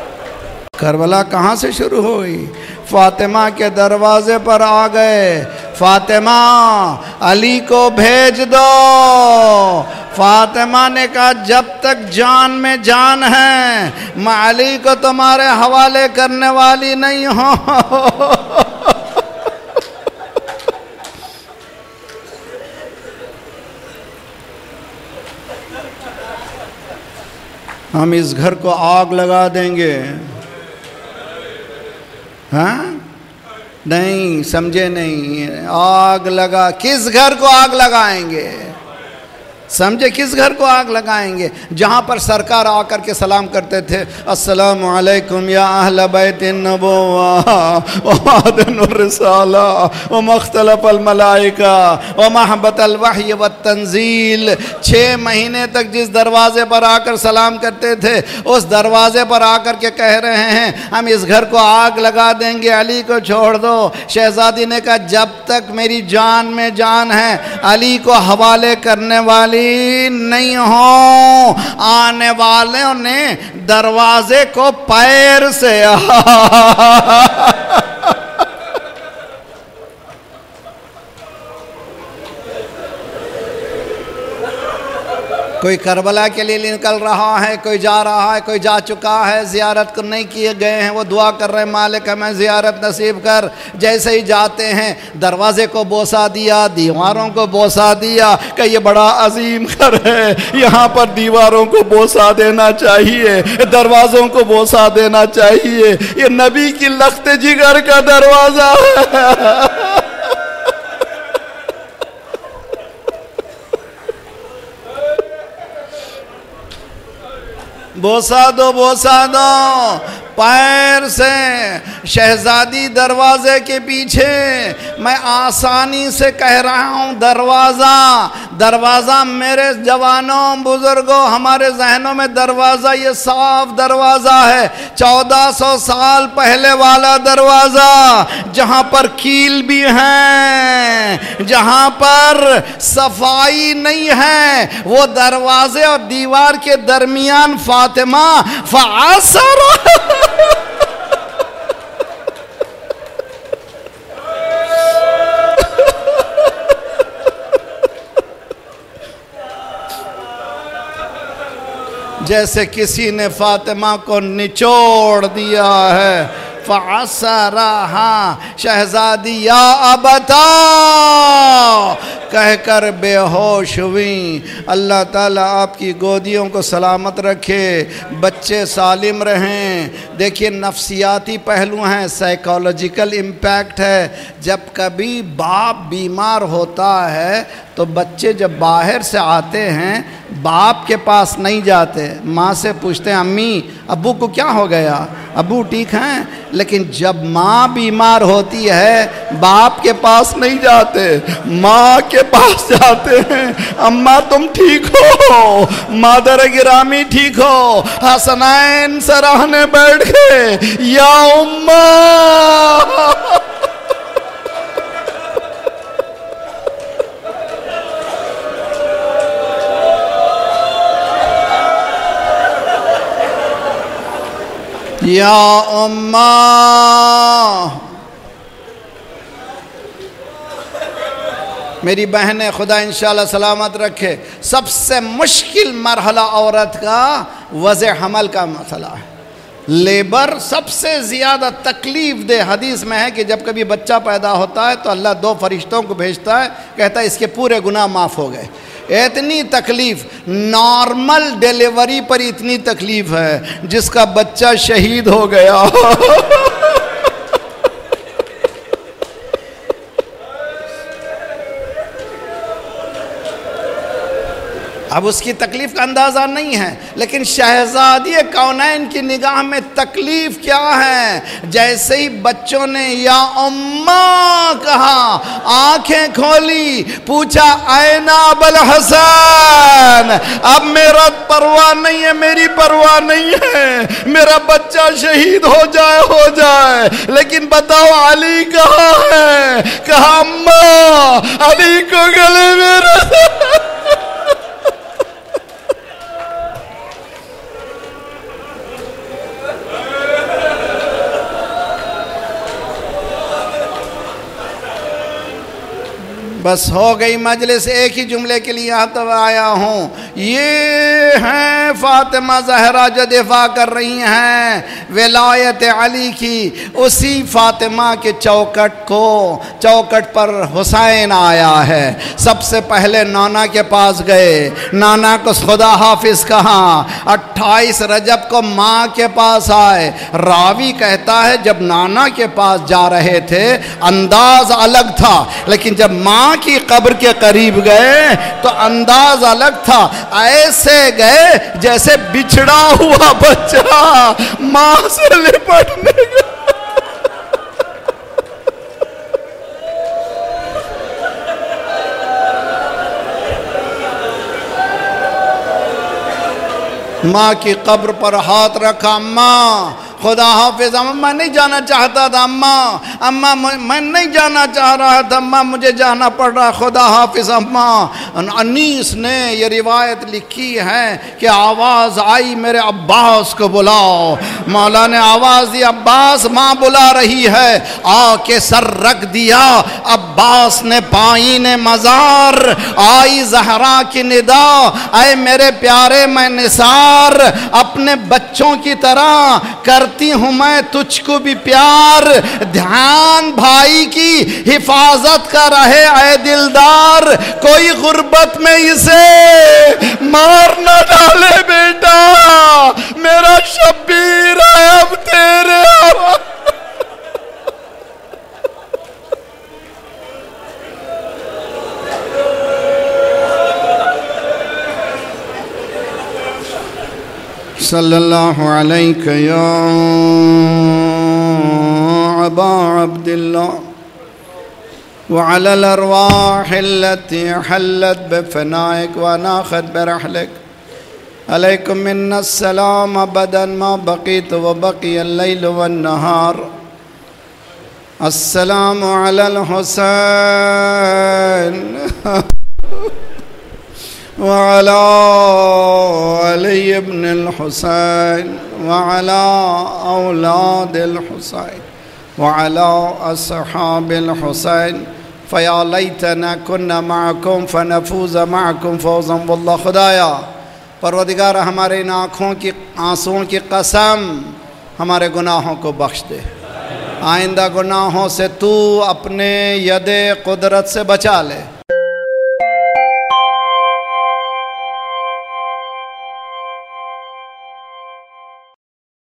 کربلا کہاں سے شروع ہوئی؟ فاطمہ کے دروازے پر آ گئے۔ فاطمہ علی کو بھیج دو۔ فاطمہ نے کہا جب تک جان میں جان ہے میں علی کو تمہارے حوالے کرنے والی نہیں ہوں۔ ہم اس گھر کو آگ لگا دیں گے۔ ہاں نہیں سمجھے نہیں، آگ لگا، کس گھر کو آگ لگائیں گے؟ سمجھے کس گھر کو آگ لگائیں گے؟ جہاں پر سرکار آ کر کے سلام کرتے تھے، السلام علیکم یا اہل بیت النبوہ ومعدن الرسالہ ومختلف الملائکہ ومحبت الوحی والتنزیل۔ 6 مہینے تک جس دروازے پر آ کر سلام کرتے تھے، اس دروازے پر آ کر کے کہہ رہے ہیں ہم اس گھر کو آگ لگا دیں گے، علی کو چھوڑ دو۔ شہزادی نے کہا جب تک میری جان میں جان ہے علی کو حوالے کرنے والی نہیں ہوں۔ آنے والوں نے دروازے کو پیر سے کوئی کربلا کے لیے نکل رہا ہے، کوئی جا رہا ہے، کوئی جا چکا ہے، زیارت کو نہیں کیے گئے ہیں، وہ دعا کر رہے ہیں مالک ہمیں زیارت نصیب کر۔ جیسے ہی جاتے ہیں دروازے کو بوسا دیا، دیواروں کو بوسا دیا کہ یہ بڑا عظیم گھر ہے، یہاں پر دیواروں کو بوسا دینا چاہیے، دروازوں کو بوسا دینا چاہیے، یہ نبی کی لخت جگر کا دروازہ ہے۔ بوسا دو بوسا دو پیر سے۔ شہزادی دروازے کے پیچھے، میں آسانی سے کہہ رہا ہوں دروازہ دروازہ میرے جوانوں بزرگوں ہمارے ذہنوں میں دروازہ یہ صاف دروازہ ہے، 1400 سال پہلے والا دروازہ، جہاں پر کیل بھی ہیں، جہاں پر صفائی نہیں ہے، وہ دروازے اور دیوار کے درمیان فاطمہ فعصر جیسے کسی نے فاطمہ کو نچوڑ دیا ہے۔ فعصرہا، شہزادی یا ابتا کہہ کر بے ہوش ہوئیں۔ اللہ تعالیٰ آپ کی گودیوں کو سلامت رکھے، بچے سالم رہیں۔ دیکھیے نفسیاتی پہلو ہیں، سائیکالوجیکل امپیکٹ ہے۔ جب کبھی باپ بیمار ہوتا ہے تو بچے جب باہر سے آتے ہیں باپ کے پاس نہیں جاتے، ماں سے پوچھتے ہیں امی ابو کو کیا ہو گیا، ابو ٹھیک ہیں؟ لیکن جب ماں بیمار ہوتی ہے باپ کے پاس نہیں جاتے، ماں کے پاس جاتے ہیں، اماں تم ٹھیک ہو، مادر گرامی ٹھیک ہو؟ حسنین سراہنے بیٹھ گئے، یا اماں یا اماں۔ میری بہنیں خدا انشاءاللہ سلامت رکھے، سب سے مشکل مرحلہ عورت کا وضع حمل کا مسئلہ ہے۔ لیبر سب سے زیادہ تکلیف دہ۔ حدیث میں ہے کہ جب کبھی بچہ پیدا ہوتا ہے تو اللہ 2 فرشتوں کو بھیجتا ہے، کہتا ہے اس کے پورے گناہ معاف ہو گئے۔ اتنی تکلیف، نارمل ڈیلیوری پر اتنی تکلیف ہے، جس کا بچہ شہید ہو گیا اب اس کی تکلیف کا اندازہ نہیں ہے، لیکن شہزادی کونین کی نگاہ میں تکلیف کیا ہے؟ جیسے ہی بچوں نے یا اماں کہا، آنکھیں کھولی، پوچھا اینا ابوالحسن، اب میرا پرواہ نہیں ہے، میری پرواہ نہیں ہے، میرا بچہ شہید ہو جائے، لیکن بتاؤ علی کہاں ہے؟ کہا اماں علی کو گلے میں رکھ۔ بس ہو گئی مجلس، ایک ہی جملے کے لیے یہاں تو آیا ہوں. یہ ہیں فاطمہ زہرا جو دفاع کر رہی ہیں ولایت علی کی. اسی فاطمہ کے چوکٹ پر حسین آیا ہے. سب سے پہلے نانا کے پاس گئے، نانا کو خدا حافظ کہا. 28 رجب کو ماں کے پاس آئے. راوی کہتا ہے جب نانا کے پاس جا رہے تھے انداز الگ تھا، لیکن جب ماں کی قبر کے قریب گئے تو انداز الگ تھا. ایسے گئے جیسے بچھڑا ہوا بچہ ماں سے لپٹنے گئے. ماں کی قبر پر ہاتھ رکھا. اماں خدا حافظ. میں نہیں جانا چاہتا تھا اماں میں نہیں جانا چاہ رہا تھا اماں، مجھے جانا پڑ رہا. خدا حافظ اماں. انیس نے یہ روایت لکھی ہے کہ آواز آئی میرے عباس کو بلاؤ. مولا نے آواز دی عباس، ماں بلا رہی ہے. آ کے سر رکھ دیا عباس نے پائیں مزار. آئی زہرا کی ندا، اے میرے پیارے میں نثار. اپنے بچوں کی طرح کرتی ہوں میں تجھ کو بھی پیار. دھیان بھائی کی حفاظت کا رہے اے دلدار. کوئی غربت میں اسے مار نہ ڈالے بیٹا. میرا شبیر ہے اب تیرے حوالے. صلی اللہ علیہ یا ابا عبداللہ وعلى الارواح التي حلت بفنائك وناخت برحلك عليكم منا السلام ابدا ما بقيت وبقي الليل والنهار. السلام على الحسين وعلى علي بن الحسين وعلى أولاد الحسين وعلى أصحاب الحسين فيا ليتنا كنا معكم فنفوز معكم فوزا والله. خدایا پروردگار ہمارے ان آنکھوں کی آنسوؤں کی قسم ہمارے گناہوں کو بخش دے. آئندہ گناہوں سے تو اپنے ید قدرت سے بچا لے.